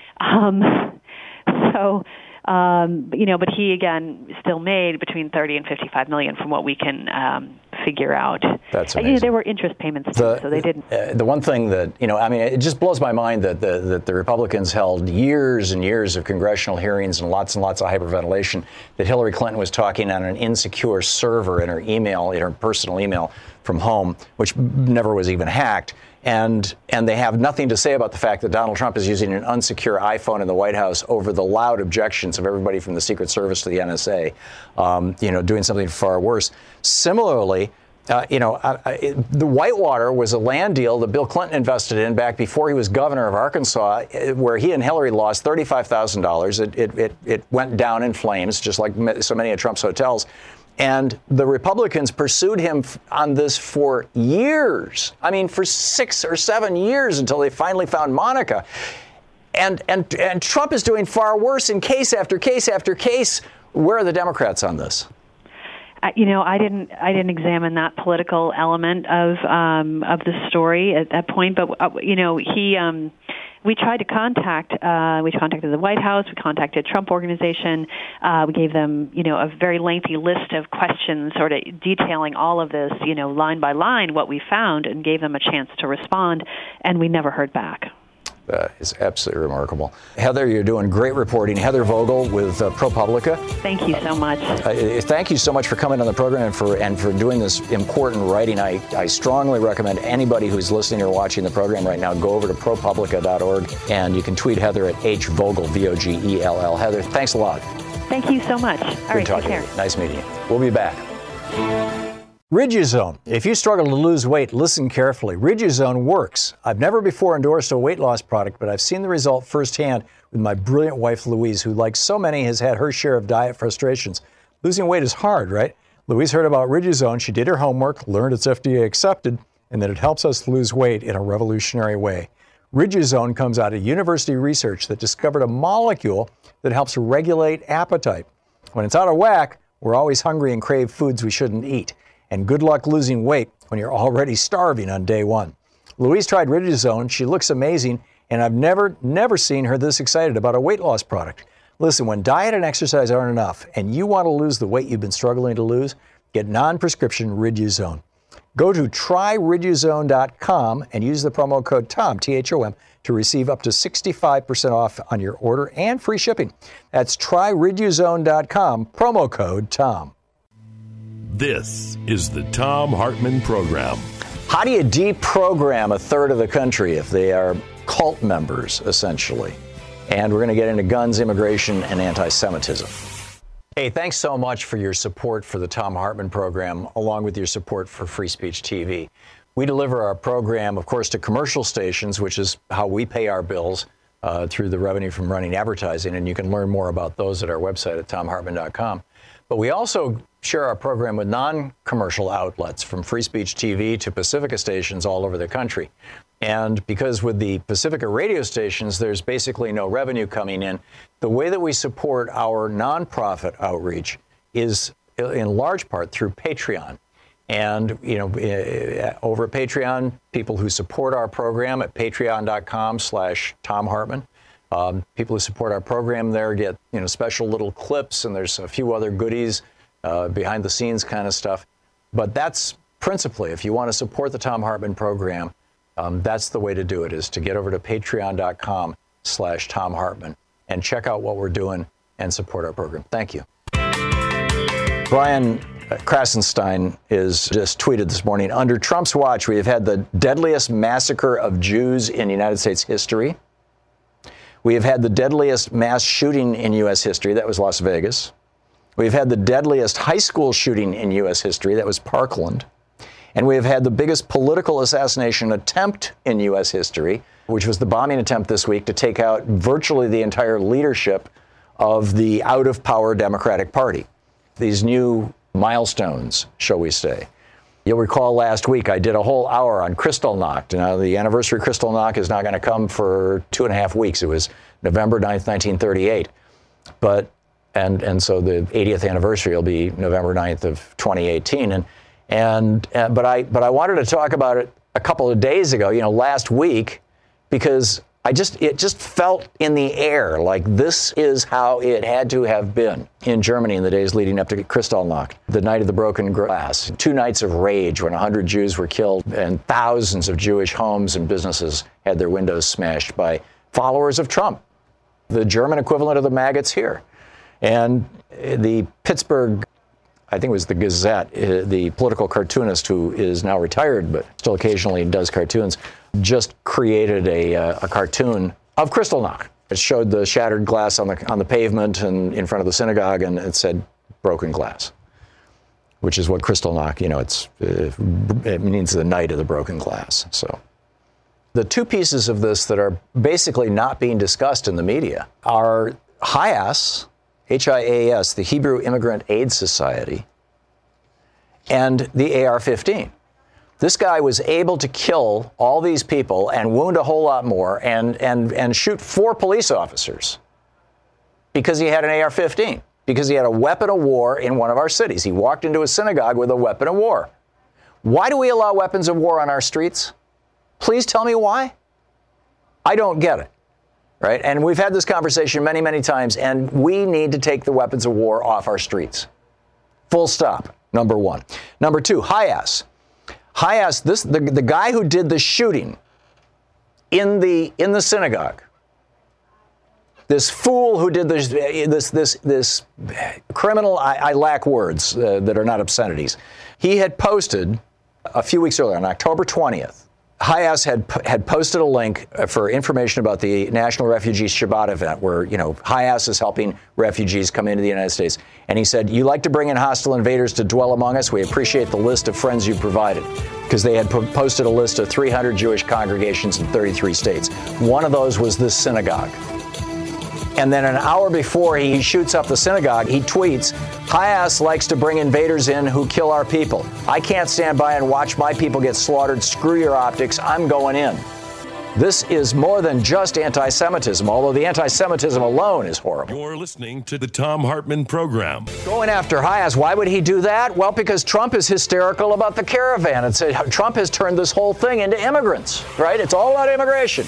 But he, again, still made between $30 and $55 million from what we can figure out. That's amazing. There were interest payments, too, so they didn't. The one thing that, it just blows my mind that the Republicans held years and years of congressional hearings and lots of hyperventilation, that Hillary Clinton was talking on an insecure server in her personal email from home, which never was even hacked. And they have nothing to say about the fact that Donald Trump is using an unsecure iPhone in the White House over the loud objections of everybody from the Secret Service to the NSA, doing something far worse. Similarly, the Whitewater was a land deal that Bill Clinton invested in back before he was governor of Arkansas, where he and Hillary lost $35,000. It went down in flames, just like so many of Trump's hotels. And the Republicans pursued him on this for years. I mean, for 6 or 7 years until they finally found Monica. And Trump is doing far worse in case after case after case. Where are the Democrats on this? You know, I didn't examine that political element of the story at that point. But you know, we tried to we contacted the White House, we contacted Trump Organization, we gave them, you know, a very lengthy list of questions sort of detailing all of this, you know, line by line what we found, and gave them a chance to respond, and we never heard back. That is absolutely remarkable. Heather, you're doing great reporting. Heather Vogel with ProPublica. Thank you so much. Thank you so much for coming on the program and for doing this important writing. I strongly recommend anybody who's listening or watching the program right now, go over to ProPublica.org, and you can tweet Heather at HVogel, Vogell. Heather, thanks a lot. Thank you so much. All right, take care. Nice meeting you. We'll be back. Riduzone. If you struggle to lose weight, listen carefully. Riduzone works. I've never before endorsed a weight loss product, but I've seen the result firsthand with my brilliant wife, Louise, who, like so many, has had her share of diet frustrations. Losing weight is hard, right? Louise heard about Riduzone. She did her homework, learned it's FDA accepted, and that it helps us lose weight in a revolutionary way. Riduzone comes out of university research that discovered a molecule that helps regulate appetite. When it's out of whack, we're always hungry and crave foods we shouldn't eat. And good luck losing weight when you're already starving on day one. Louise tried Riduzone. She looks amazing, and I've never seen her this excited about a weight loss product. Listen, when diet and exercise aren't enough, and you want to lose the weight you've been struggling to lose, get non-prescription Riduzone. Go to tryriduzone.com and use the promo code TOM, T-H-O-M, to receive up to 65% off on your order and free shipping. That's tryriduzone.com, promo code TOM. This is the Thom Hartmann Program. How do you deprogram a third of the country if they are cult members, essentially? And we're going to get into guns, immigration, and anti-Semitism. Hey, thanks so much for your support for the Thom Hartmann Program, along with your support for Free Speech TV. We deliver our program, of course, to commercial stations, which is how we pay our bills through the revenue from running advertising. And you can learn more about those at our website at TomHartmann.com. But we also share our program with non-commercial outlets, from Free Speech TV to Pacifica stations all over the country. And because with the Pacifica radio stations, there's basically no revenue coming in, the way that we support our nonprofit outreach is in large part through Patreon. And, you know, over at Patreon, people who support our program at patreon.com/Thom Hartmann. People who support our program there get, you know, special little clips, and there's a few other goodies, behind the scenes kind of stuff. But that's principally, if you want to support the Thom Hartmann program, that's the way to do it, is to get over to patreon.com/Thom Hartmann and check out what we're doing and support our program. Thank you. Brian Krasenstein is just tweeted this morning, under Trump's watch, we have had the deadliest massacre of Jews in United States history. We have had the deadliest mass shooting in U.S. history. That was Las Vegas. We've had the deadliest high school shooting in U.S. history. That was Parkland. And we have had the biggest political assassination attempt in U.S. history, which was the bombing attempt this week to take out virtually the entire leadership of the out-of-power Democratic Party. These new milestones, shall we say. You'll recall last week I did a whole hour on Kristallnacht. Now, the anniversary of Kristallnacht is not going to come for 2.5 weeks. It was November 9th, 1938. But so the 80th anniversary will be November 9th of 2018. But I wanted to talk about it a couple of days ago, you know, last week, because it just felt in the air like this is how it had to have been in Germany in the days leading up to Kristallnacht, the night of the broken glass. 2 nights of rage when 100 Jews were killed and thousands of Jewish homes and businesses had their windows smashed by followers of Trump, the German equivalent of the maggots here. And the Pittsburgh, I think it was the Gazette, the political cartoonist who is now retired but still occasionally does cartoons, just created a cartoon of Kristallnacht. It showed the shattered glass on the pavement and in front of the synagogue, and it said broken glass, which is what Kristallnacht, you know, it means the night of the broken glass. So the 2 pieces of this that are basically not being discussed in the media are HIAS, H-I-A-S, the Hebrew Immigrant Aid Society, and the AR-15. This guy was able to kill all these people and wound a whole lot more and shoot 4 police officers because he had an AR-15, because he had a weapon of war in one of our cities. He walked into a synagogue with a weapon of war. Why do we allow weapons of war on our streets? Please tell me why. I don't get it, right? And we've had this conversation many, many times, and we need to take the weapons of war off our streets. Full stop, number one. Number two, Hayas. Hayas, the guy who did the shooting in the synagogue, this fool who did this criminal, I lack words that are not obscenities. He had posted a few weeks earlier, on October 20th, Hayas had posted a link for information about the National Refugee Shabbat event where, Hayas is helping refugees come into the United States. And he said, "You like to bring in hostile invaders to dwell among us? We appreciate the list of friends you provided." Because they had posted a list of 300 Jewish congregations in 33 states. One of those was this synagogue. And then an hour before he shoots up the synagogue, he tweets, "Hayas likes to bring invaders in who kill our people. I can't stand by and watch my people get slaughtered. Screw your optics. I'm going in." This is more than just anti-Semitism, although the anti-Semitism alone is horrible. You're listening to the Thom Hartmann Program. Going after Hayas, why would he do that? Well, because Trump is hysterical about the caravan. Trump has turned this whole thing into immigrants, right? It's all about immigration.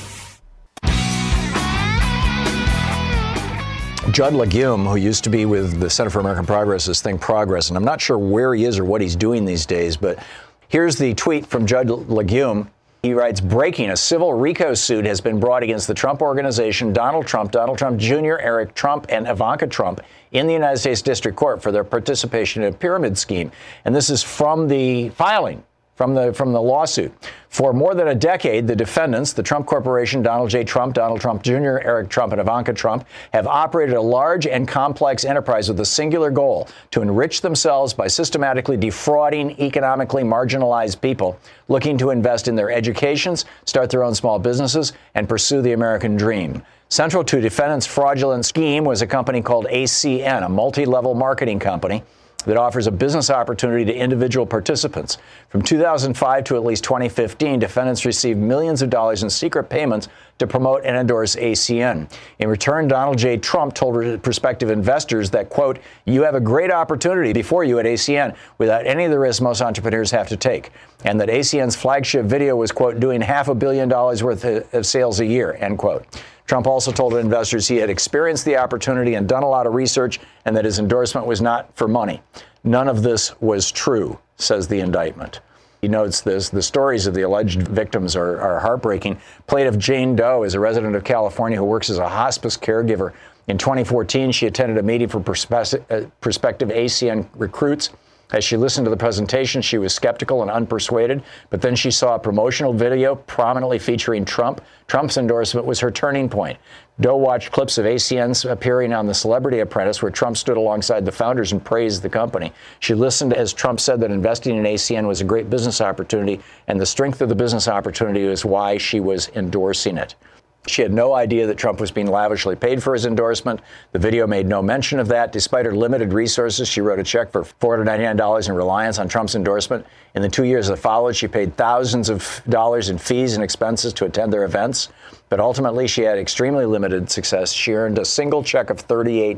Judd Legume, who used to be with the Center for American Progress, this thing Progress, and I'm not sure where he is or what he's doing these days, but here's the tweet from Judd Legume. He writes, "Breaking, a civil RICO suit has been brought against the Trump Organization, Donald Trump Jr., Eric Trump, and Ivanka Trump in the United States District Court for their participation in a pyramid scheme." And this is from the filing, from the lawsuit. For more than a decade, the defendants, the Trump Corporation, Donald J. Trump, Donald Trump Jr., Eric Trump, and Ivanka Trump, have operated a large and complex enterprise with a singular goal: to enrich themselves by systematically defrauding economically marginalized people looking to invest in their educations, start their own small businesses, and pursue the American dream. Central to defendants' fraudulent scheme was a company called ACN, a multi-level marketing company that offers a business opportunity to individual participants. From 2005 to at least 2015, defendants received millions of dollars in secret payments to promote and endorse ACN. In return, Donald J. Trump told prospective investors that, quote, "You have a great opportunity before you at ACN without any of the risks most entrepreneurs have to take," and that ACN's flagship video was, quote, "doing $500 million worth of sales a year," end quote. Trump also told investors he had experienced the opportunity and done a lot of research and that his endorsement was not for money. None of this was true, says the indictment. He notes this. The stories of the alleged victims are heartbreaking. Plaintiff Jane Doe is a resident of California who works as a hospice caregiver. In 2014, she attended a meeting for prospective ACN recruits. As she listened to the presentation, she was skeptical and unpersuaded, but then she saw a promotional video prominently featuring Trump. Trump's endorsement was her turning point. Doe watched clips of ACN's appearing on The Celebrity Apprentice, where Trump stood alongside the founders and praised the company. She listened as Trump said that investing in ACN was a great business opportunity, and the strength of the business opportunity is why she was endorsing it. She had no idea that Trump was being lavishly paid for his endorsement. The video made no mention of that. Despite her limited resources, she wrote a check for $499 in reliance on Trump's endorsement. In the 2 years that followed, she paid thousands of dollars in fees and expenses to attend their events. But ultimately, she had extremely limited success. She earned a single check of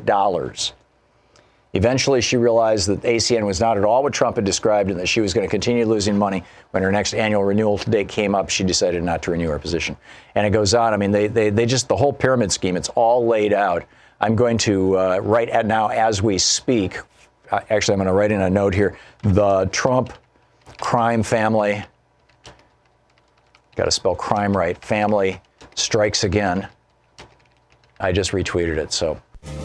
$38. Eventually, she realized that ACN was not at all what Trump had described and that she was going to continue losing money. When her next annual renewal date came up, she decided not to renew her position. And it goes on. I mean, they just, the whole pyramid scheme, it's all laid out. I'm going to write at now as we speak. Actually, I'm going to write in a note here. The Trump crime family, got to spell crime right, family strikes again. I just retweeted it, so.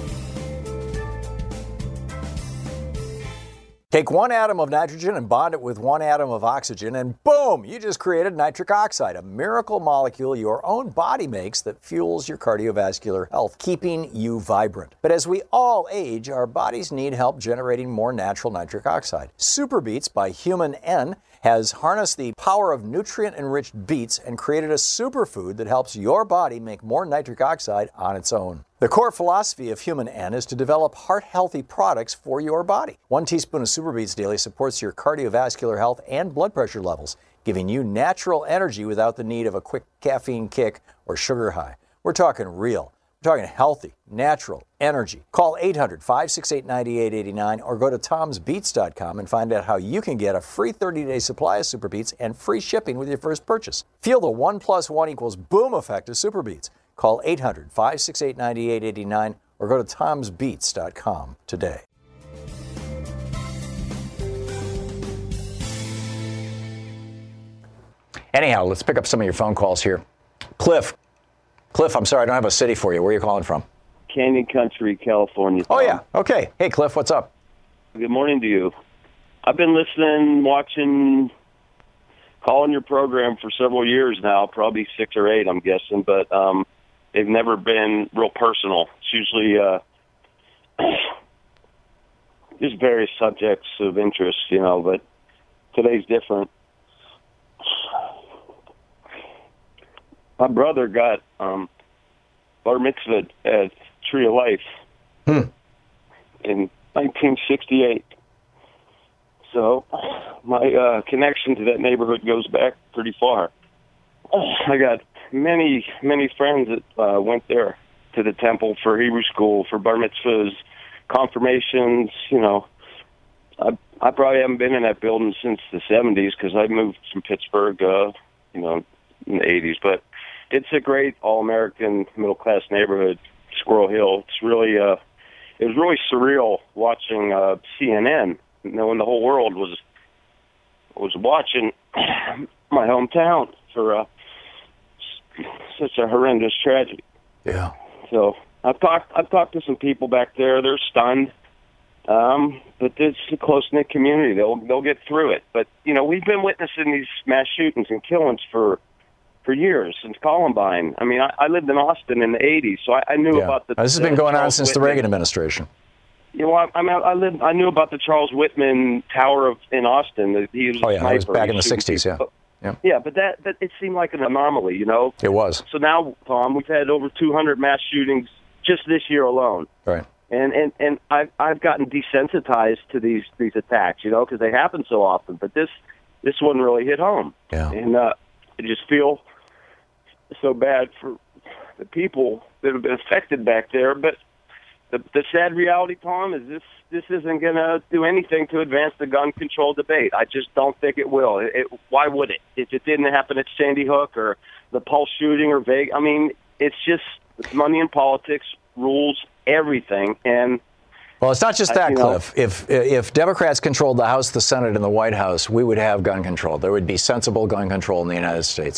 Take one atom of nitrogen and bond it with one atom of oxygen, and boom, you just created nitric oxide, a miracle molecule your own body makes that fuels your cardiovascular health, keeping you vibrant. But as we all age, our bodies need help generating more natural nitric oxide. Superbeats by Human N has harnessed the power of nutrient-enriched beets and created a superfood that helps your body make more nitric oxide on its own. The core philosophy of Human N is to develop heart-healthy products for your body. 1 teaspoon of Super Beets daily supports your cardiovascular health and blood pressure levels, giving you natural energy without the need of a quick caffeine kick or sugar high. We're talking real. We're talking healthy, natural energy. Call 800-568-9889 or go to tomsbeets.com and find out how you can get a free 30-day supply of Super Beets and free shipping with your first purchase. Feel the 1 + 1 = boom effect of Super Beets. Call 800-568-9889 or go to tomsbeets.com today. Anyhow, let's pick up some of your phone calls here. Cliff, I'm sorry, I don't have a city for you. Where are you calling from? Canyon Country, California. Oh, yeah. Okay. Hey, Cliff, what's up? Good morning to you. I've been listening, watching, calling your program for several years now, probably 6 or 8, I'm guessing, but they've never been real personal. It's usually just various subjects of interest, but today's different. My brother got bar mitzvahed at Tree of Life in 1968. So my connection to that neighborhood goes back pretty far. I got many friends that went there to the temple for Hebrew school, for bar mitzvahs, confirmations. I probably haven't been in that building since the 70s because I moved from Pittsburgh, in the 80s. But it's a great all-American middle-class neighborhood, Squirrel Hill. It's really, it was really surreal watching CNN. When the whole world was watching my hometown for such a horrendous tragedy. Yeah. So I've talked to some people back there. They're stunned. But it's a close-knit community. They'll get through it. But, we've been witnessing these mass shootings and killings for years, since Columbine. I mean, I lived in Austin in the 80s, so I knew about the... This has been going on Charles since Whitman. the Reagan administration. I knew about the Charles Whitman Tower in Austin. He was a sniper. That was back in the 60s, yeah. Yeah, but that it seemed like an anomaly, It was. So now, Tom, we've had over 200 mass shootings just this year alone. Right. And I've gotten desensitized to these attacks, because they happen so often. But this one really hit home. Yeah. And I just feel so bad for the people that have been affected back there. But the sad reality, Tom, is this isn't going to do anything to advance the gun control debate. I just don't think it will. Why would it? If it didn't happen at Sandy Hook or the Pulse shooting or Vegas, I mean, it's just money in politics rules everything. And well, it's not just that, Cliff. If Democrats controlled the House, the Senate, and the White House, we would have gun control. There would be sensible gun control in the United States.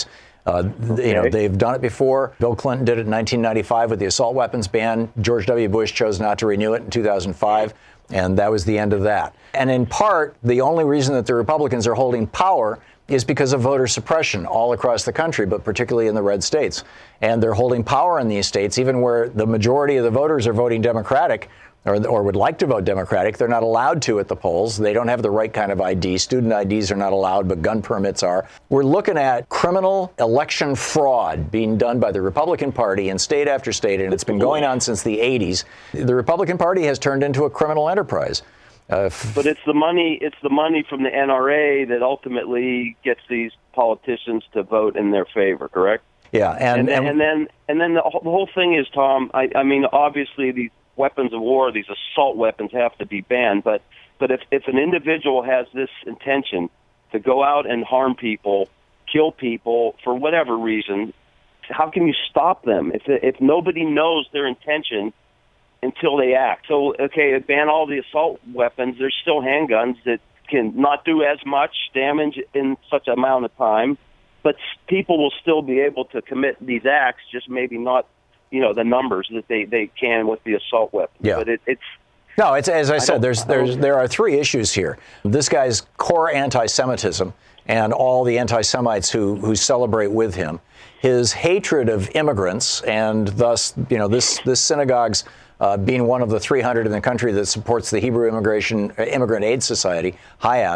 They've done it before. Bill Clinton did it in 1995 with the assault weapons ban. George W. Bush chose not to renew it in 2005, and that was the end of that. And in part, the only reason that the Republicans are holding power is because of voter suppression all across the country, but particularly in the red states. And they're holding power in these states, even where the majority of the voters are voting Democratic or would like to vote Democratic. They're not allowed to at the polls. They don't have the right kind of ID. Student IDs are not allowed, but gun permits are. We're looking at criminal election fraud being done by the Republican Party in state after state, and it's been going on since the 80s. The Republican Party has turned into a criminal enterprise. But it's the money from the NRA that ultimately gets these politicians to vote in their favor, correct? Yeah, and then the whole thing is, Tom. I mean, obviously these weapons of war, these assault weapons, have to be banned. But if an individual has this intention to go out and harm people, kill people for whatever reason, how can you stop them if nobody knows their intention until they act? So, okay, ban all the assault weapons. There's still handguns that can not do as much damage in such an amount of time, but people will still be able to commit these acts, just maybe not, the numbers that they can with the assault weapons. Yeah. But it's as I said, there are three issues here. This guy's core anti-Semitism and all the anti-Semites who celebrate with him, his hatred of immigrants, and thus, this synagogue's being one of the 300 in the country that supports the Hebrew Immigrant Aid Society, HIAS,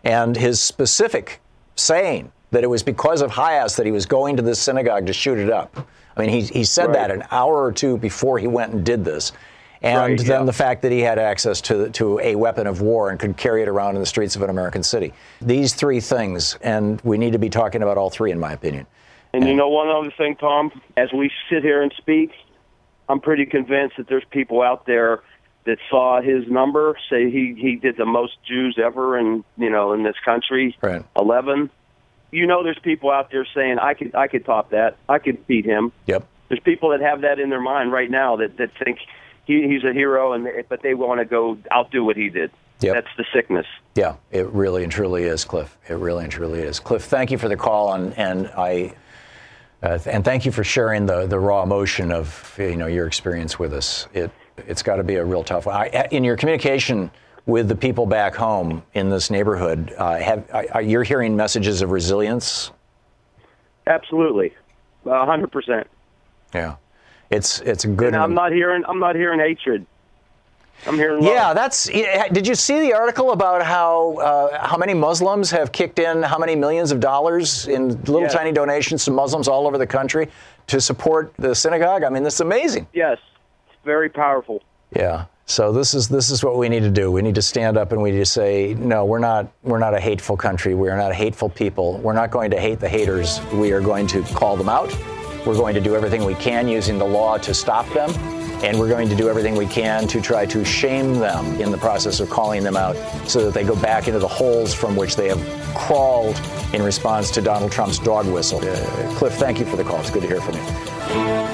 And his specific saying that it was because of Hayas that he was going to this synagogue to shoot it up. I mean, he said that an hour or two before he went and did this. And then the fact that he had access to a weapon of war and could carry it around in the streets of an American city. These three things, and we need to be talking about all three, in my opinion. And you know one other thing, Tom? As we sit here and speak, I'm pretty convinced that there's people out there that saw his number, say he did the most Jews ever in this country, 11. You know there's people out there saying, I could top that. I could beat him. Yep. There's people that have that in their mind right now that think he's a hero, but they want to go outdo what he did. Yep. That's the sickness. Yeah, it really and truly is, Cliff. It really and truly is. Cliff, thank you for the call, and thank you for sharing the raw emotion of your experience with us. It's got to be a real tough one. In your communication with the people back home in this neighborhood, you're hearing messages of resilience? Absolutely, 100%. Yeah, it's a good. And I'm not hearing hatred. I'm hearing love. Yeah, did you see the article about how many Muslims have kicked in how many millions of dollars in little tiny donations to Muslims all over the country to support the synagogue? I mean, this is amazing. Yes, it's very powerful. Yeah. So this is what we need to do. We need to stand up and we need to say, no, we're not a hateful country. We are not a hateful people. We're not going to hate the haters. We are going to call them out. We're going to do everything we can using the law to stop them. And we're going to do everything we can to try to shame them in the process of calling them out so that they go back into the holes from which they have crawled in response to Donald Trump's dog whistle. Cliff, thank you for the call. It's good to hear from you.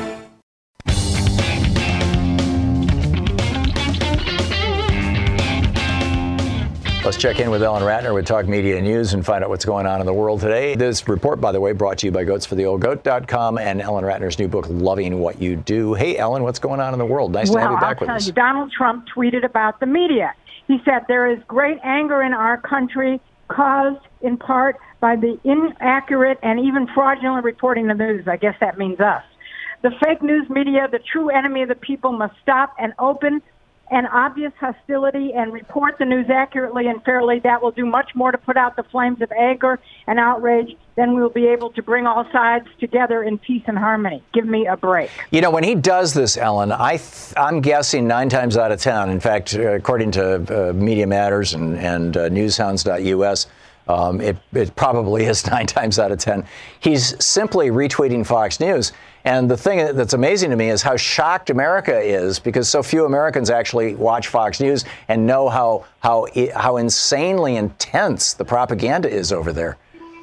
Let's check in with Ellen Ratner with Talk Media News and find out what's going on in the world today. This report, by the way, brought to you by goatsfortheoldgoat.com and Ellen Ratner's new book, Loving What You Do. Hey, Ellen, what's going on in the world? Nice to have you back with us. I'll tell you, Donald Trump tweeted about the media. He said there is great anger in our country caused in part by the inaccurate and even fraudulent reporting of the news. I guess that means us. The fake news media, the true enemy of the people, must stop and open and obvious hostility and report the news accurately and fairly. That will do much more to put out the flames of anger and outrage than we'll be able to bring all sides together in peace and harmony. Give me a break. You know, when he does this, Ellen, I'm guessing 9 times out of 10, in fact, according to Media Matters and newshounds.us, it probably is 9 times out of 10. He's simply retweeting Fox News. And the thing that's amazing to me is how shocked America is, because so few Americans actually watch Fox News and know how insanely intense the propaganda is over there.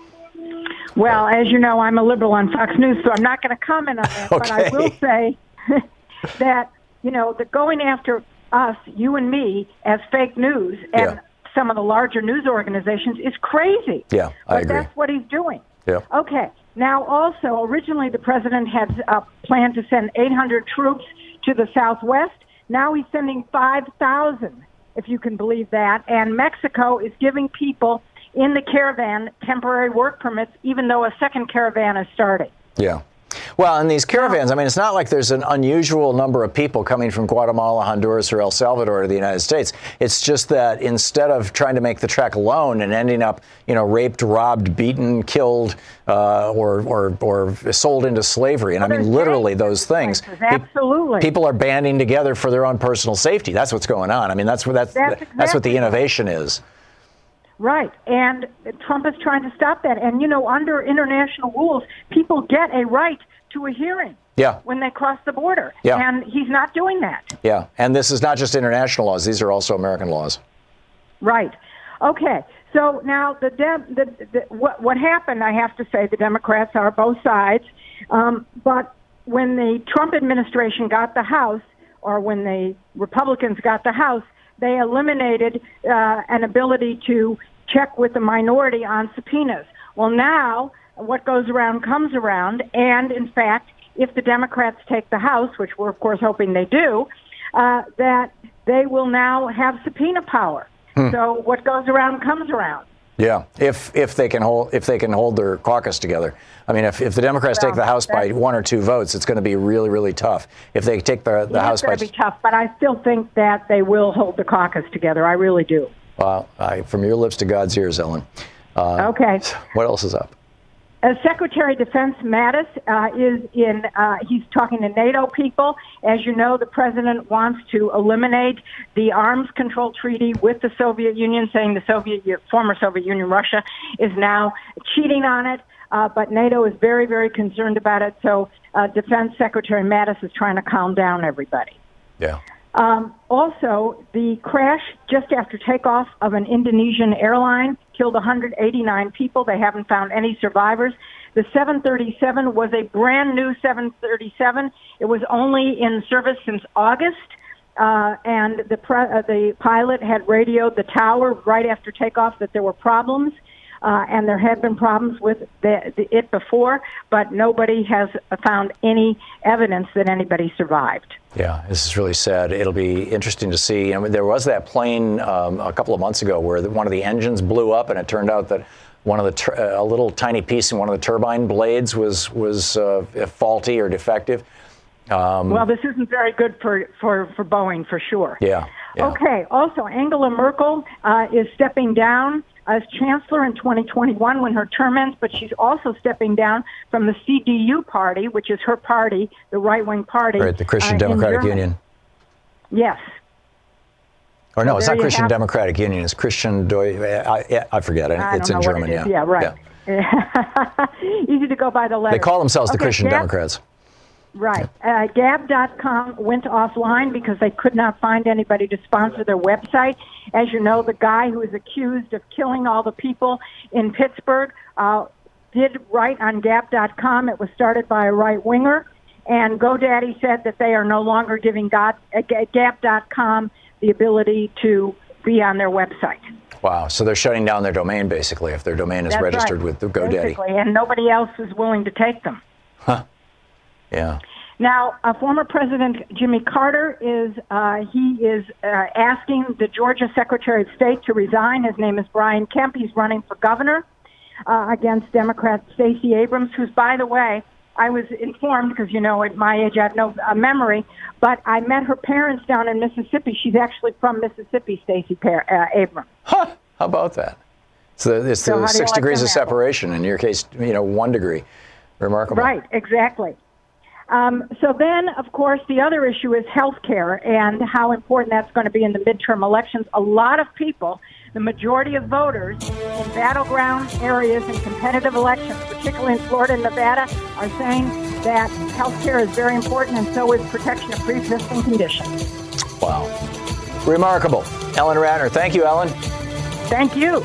Well, as you know, I'm a liberal on Fox News, so I'm not going to comment on that. Okay. But I will say that, the going after us, you and me, as fake news and some of the larger news organizations is crazy. Yeah, I agree. But that's what he's doing. Yeah. Okay. Now, also, originally the president had planned to send 800 troops to the Southwest. Now he's sending 5,000, if you can believe that. And Mexico is giving people in the caravan temporary work permits, even though a second caravan is starting. Yeah. Well, in these caravans, I mean, it's not like there's an unusual number of people coming from Guatemala, Honduras, or El Salvador to the United States. It's just that instead of trying to make the trek alone and ending up, raped, robbed, beaten, killed, or sold into slavery, and I mean, literally those things. Absolutely. People are banding together for their own personal safety. That's what's going on. I mean, that's what the innovation is. Right, and Trump is trying to stop that. And, under international rules, people get a right to a hearing when they cross the border. Yeah. And he's not doing that. Yeah, and this is not just international laws. These are also American laws. Right. Okay, so now what happened, I have to say, the Democrats are both sides. But when the Trump administration got the House, or when the Republicans got the House, they eliminated an ability to check with the minority on subpoenas. Well, now what goes around comes around, and in fact, if the Democrats take the House, which we're of course hoping they do, that they will now have subpoena power. So what goes around comes around. Yeah, if they can hold their caucus together. I mean, if the Democrats take the House by 1 or 2 votes, it's going to be really, really tough. If they take the House by... It's going to be tough, but I still think that they will hold the caucus together. I really do. Well, from your lips to God's ears, Ellen. Okay. What else is up? Secretary of Defense Mattis he's talking to NATO people. As you know, the president wants to eliminate the arms control treaty with the Soviet Union, saying the former Soviet Union, Russia, is now cheating on it. But NATO is very, very concerned about it. So Defense Secretary Mattis is trying to calm down everybody. Yeah. Also, the crash just after takeoff of an Indonesian airline killed 189 people. They haven't found any survivors. The 737 was a brand new 737. It was only in service since August, and the pilot had radioed the tower right after takeoff that there were problems. And there had been problems with it before, but nobody has found any evidence that anybody survived. Yeah, this is really sad. It'll be interesting to see. I mean, there was that plane a couple of months ago where one of the engines blew up, and it turned out that one of the a little tiny piece in one of the turbine blades was faulty or defective. Well, this isn't very good for Boeing, for sure. Yeah. Okay. Also, Angela Merkel is stepping down as chancellor in 2021 when her term ends, but she's also stepping down from the CDU party, which is her party, the right-wing party. Right, the Christian Democratic Union. Yes. Or no, it's not Christian Democratic Union. It's Christian. I forget it. It's in German. Yeah, right. Yeah. Easy to go by the letters. They call themselves the Christian Democrats. Right. Gab.com went offline because they could not find anybody to sponsor their website. As you know, the guy who is accused of killing all the people in Pittsburgh did write on Gab.com. It was started by a right-winger. And GoDaddy said that they are no longer giving Gab.com the ability to be on their website. Wow. So they're shutting down their domain, basically, if their domain is registered with the GoDaddy. Basically, and nobody else is willing to take them. Huh. Yeah. Now, former President Jimmy Carter is asking the Georgia Secretary of State to resign. His name is Brian Kemp. He's running for governor against Democrat Stacey Abrams, who's, by the way, I was informed, because, you know, at my age I have no memory, but I met her parents down in Mississippi. She's actually from Mississippi, Stacey Abrams. Huh. How about that? So it's the 6 degrees of separation. In your case, 1 degree. Remarkable. Right, exactly. So then, of course, the other issue is health care and how important that's going to be in the midterm elections. A lot of people, the majority of voters in battleground areas and competitive elections, particularly in Florida and Nevada, are saying that health care is very important, and so is protection of pre-existing conditions. Wow. Remarkable. Ellen Ratner. Thank you, Ellen. Thank you.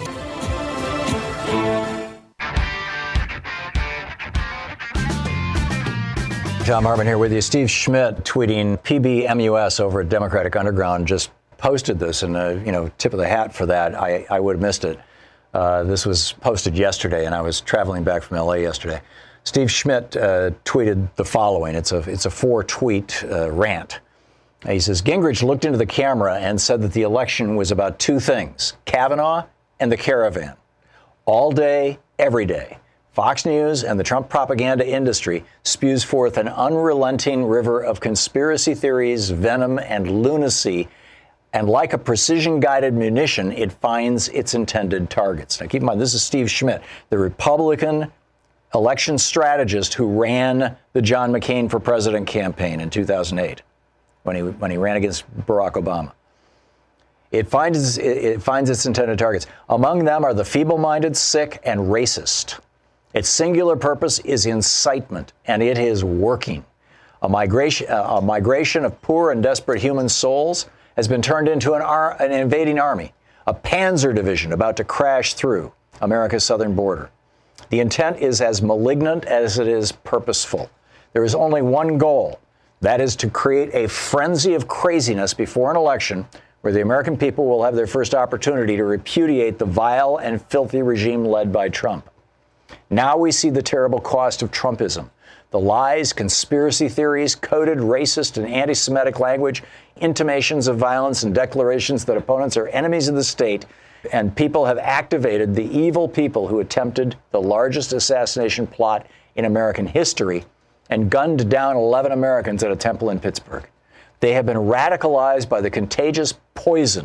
Thom Hartmann here with you. Steve Schmidt tweeting PBMUS over at Democratic Underground just posted this, and tip of the hat for that. I would have missed it. This was posted yesterday, and I was traveling back from LA yesterday. Steve Schmidt tweeted the following. It's a 4-tweet rant. He says, Gingrich looked into the camera and said that the election was about 2 things, Kavanaugh and the caravan. All day, every day, Fox News and the Trump propaganda industry spews forth an unrelenting river of conspiracy theories, venom, and lunacy. And like a precision-guided munition, it finds its intended targets. Now, keep in mind, this is Steve Schmidt, the Republican election strategist who ran the John McCain for President campaign in 2008 when he ran against Barack Obama. It finds its intended targets. Among them are the feeble-minded, sick, and racist. Its singular purpose is incitement, and it is working. A migration of poor and desperate human souls has been turned into an invading army, a panzer division about to crash through America's southern border. The intent is as malignant as it is purposeful. There is only one goal. That is to create a frenzy of craziness before an election where the American people will have their first opportunity to repudiate the vile and filthy regime led by Trump. Now we see the terrible cost of Trumpism. The lies, conspiracy theories, coded racist and anti-Semitic language, intimations of violence, and declarations that opponents are enemies of the state, and people have activated the evil people who attempted the largest assassination plot in American history and gunned down 11 Americans at a temple in Pittsburgh. They have been radicalized by the contagious poison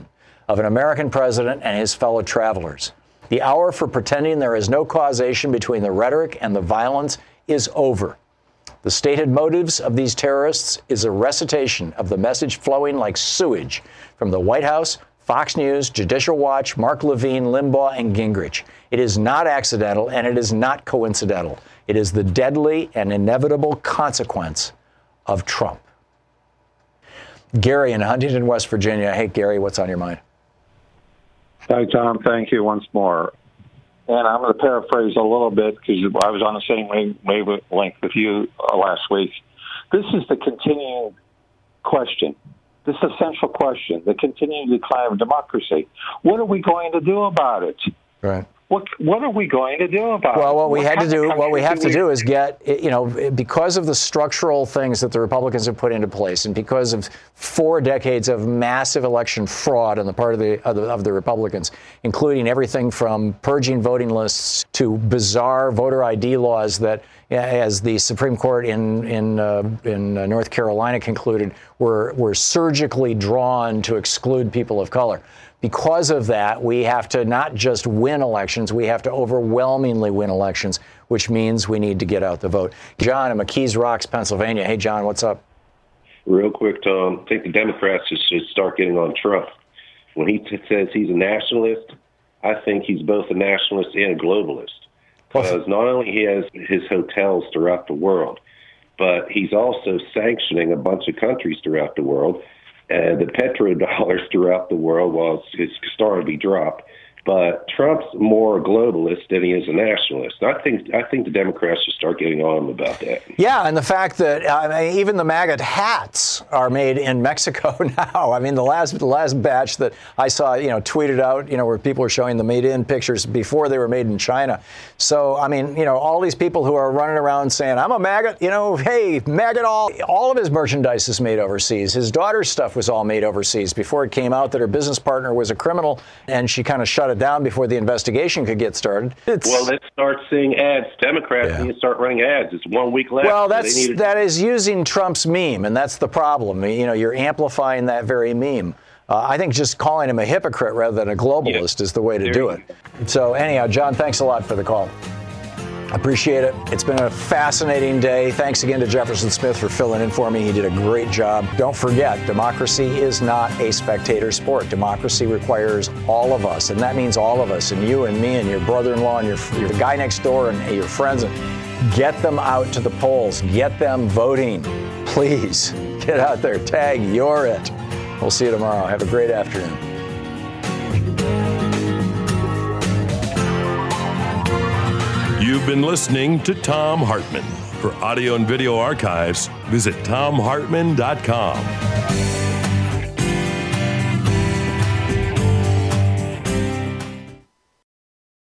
of an American president and his fellow travelers. The hour for pretending there is no causation between the rhetoric and the violence is over. The stated motives of these terrorists is a recitation of the message flowing like sewage from the White House, Fox News, Judicial Watch, Mark Levine, Limbaugh, and Gingrich. It is not accidental, and it is not coincidental. It is the deadly and inevitable consequence of Trump. Gary in Huntington, West Virginia. Hey, Gary, what's on your mind? Hi, Tom. Thank you once more. And I'm going to paraphrase a little bit because I was on the same wavelength with you last week. This is the continuing question, this essential question, the continuing decline of democracy. What are we going to do about it? Right. What are we going to do about it? Well, what we have to do is get, because of the structural things that the Republicans have put into place, and because of 4 decades of massive election fraud on the part of the Republicans, including everything from purging voting lists to bizarre voter ID laws that, as the Supreme Court in North Carolina concluded, were surgically drawn to exclude people of color. Because of that, we have to not just win elections, we have to overwhelmingly win elections, which means we need to get out the vote. John in McKees Rocks, Pennsylvania. Hey, John, what's up? Real quick, Tom, I think the Democrats should start getting on Trump. When he says he's a nationalist, I think he's both a nationalist and a globalist. Because not only he has his hotels throughout the world, but he's also sanctioning a bunch of countries throughout the world. The petrodollars throughout the world, well, it's starting to be dropped. But Trump's more globalist than he is a nationalist. I think the Democrats should start getting on him about that. Yeah, and the fact that even the MAGA hats are made in Mexico now. I mean, the last batch that I saw, tweeted out, where people were showing the made-in pictures before they were made in China. So, I mean, all these people who are running around saying, I'm a MAGA, hey, MAGA all of his merchandise is made overseas. His daughter's stuff was all made overseas before it came out that her business partner was a criminal, and she kind of shut it down before the investigation could get started. Well, let's start seeing ads. Democrats need to start running ads. It's 1 week left. Well, that is using Trump's meme, and that's the problem. You're amplifying that very meme. I think just calling him a hypocrite rather than a globalist is the way to do it. So anyhow, John, thanks a lot for the call. Appreciate it. It's been a fascinating day. Thanks again to Jefferson Smith for filling in for me. He did a great job. Don't forget, democracy is not a spectator sport. Democracy requires all of us, and that means all of us, and you and me and your brother-in-law and your guy next door and your friends. Get them out to the polls. Get them voting. Please get out there. Tag You're It. We'll see you tomorrow. Have a great afternoon. You've been listening to Thom Hartmann. For audio and video archives, visit thomhartmann.com.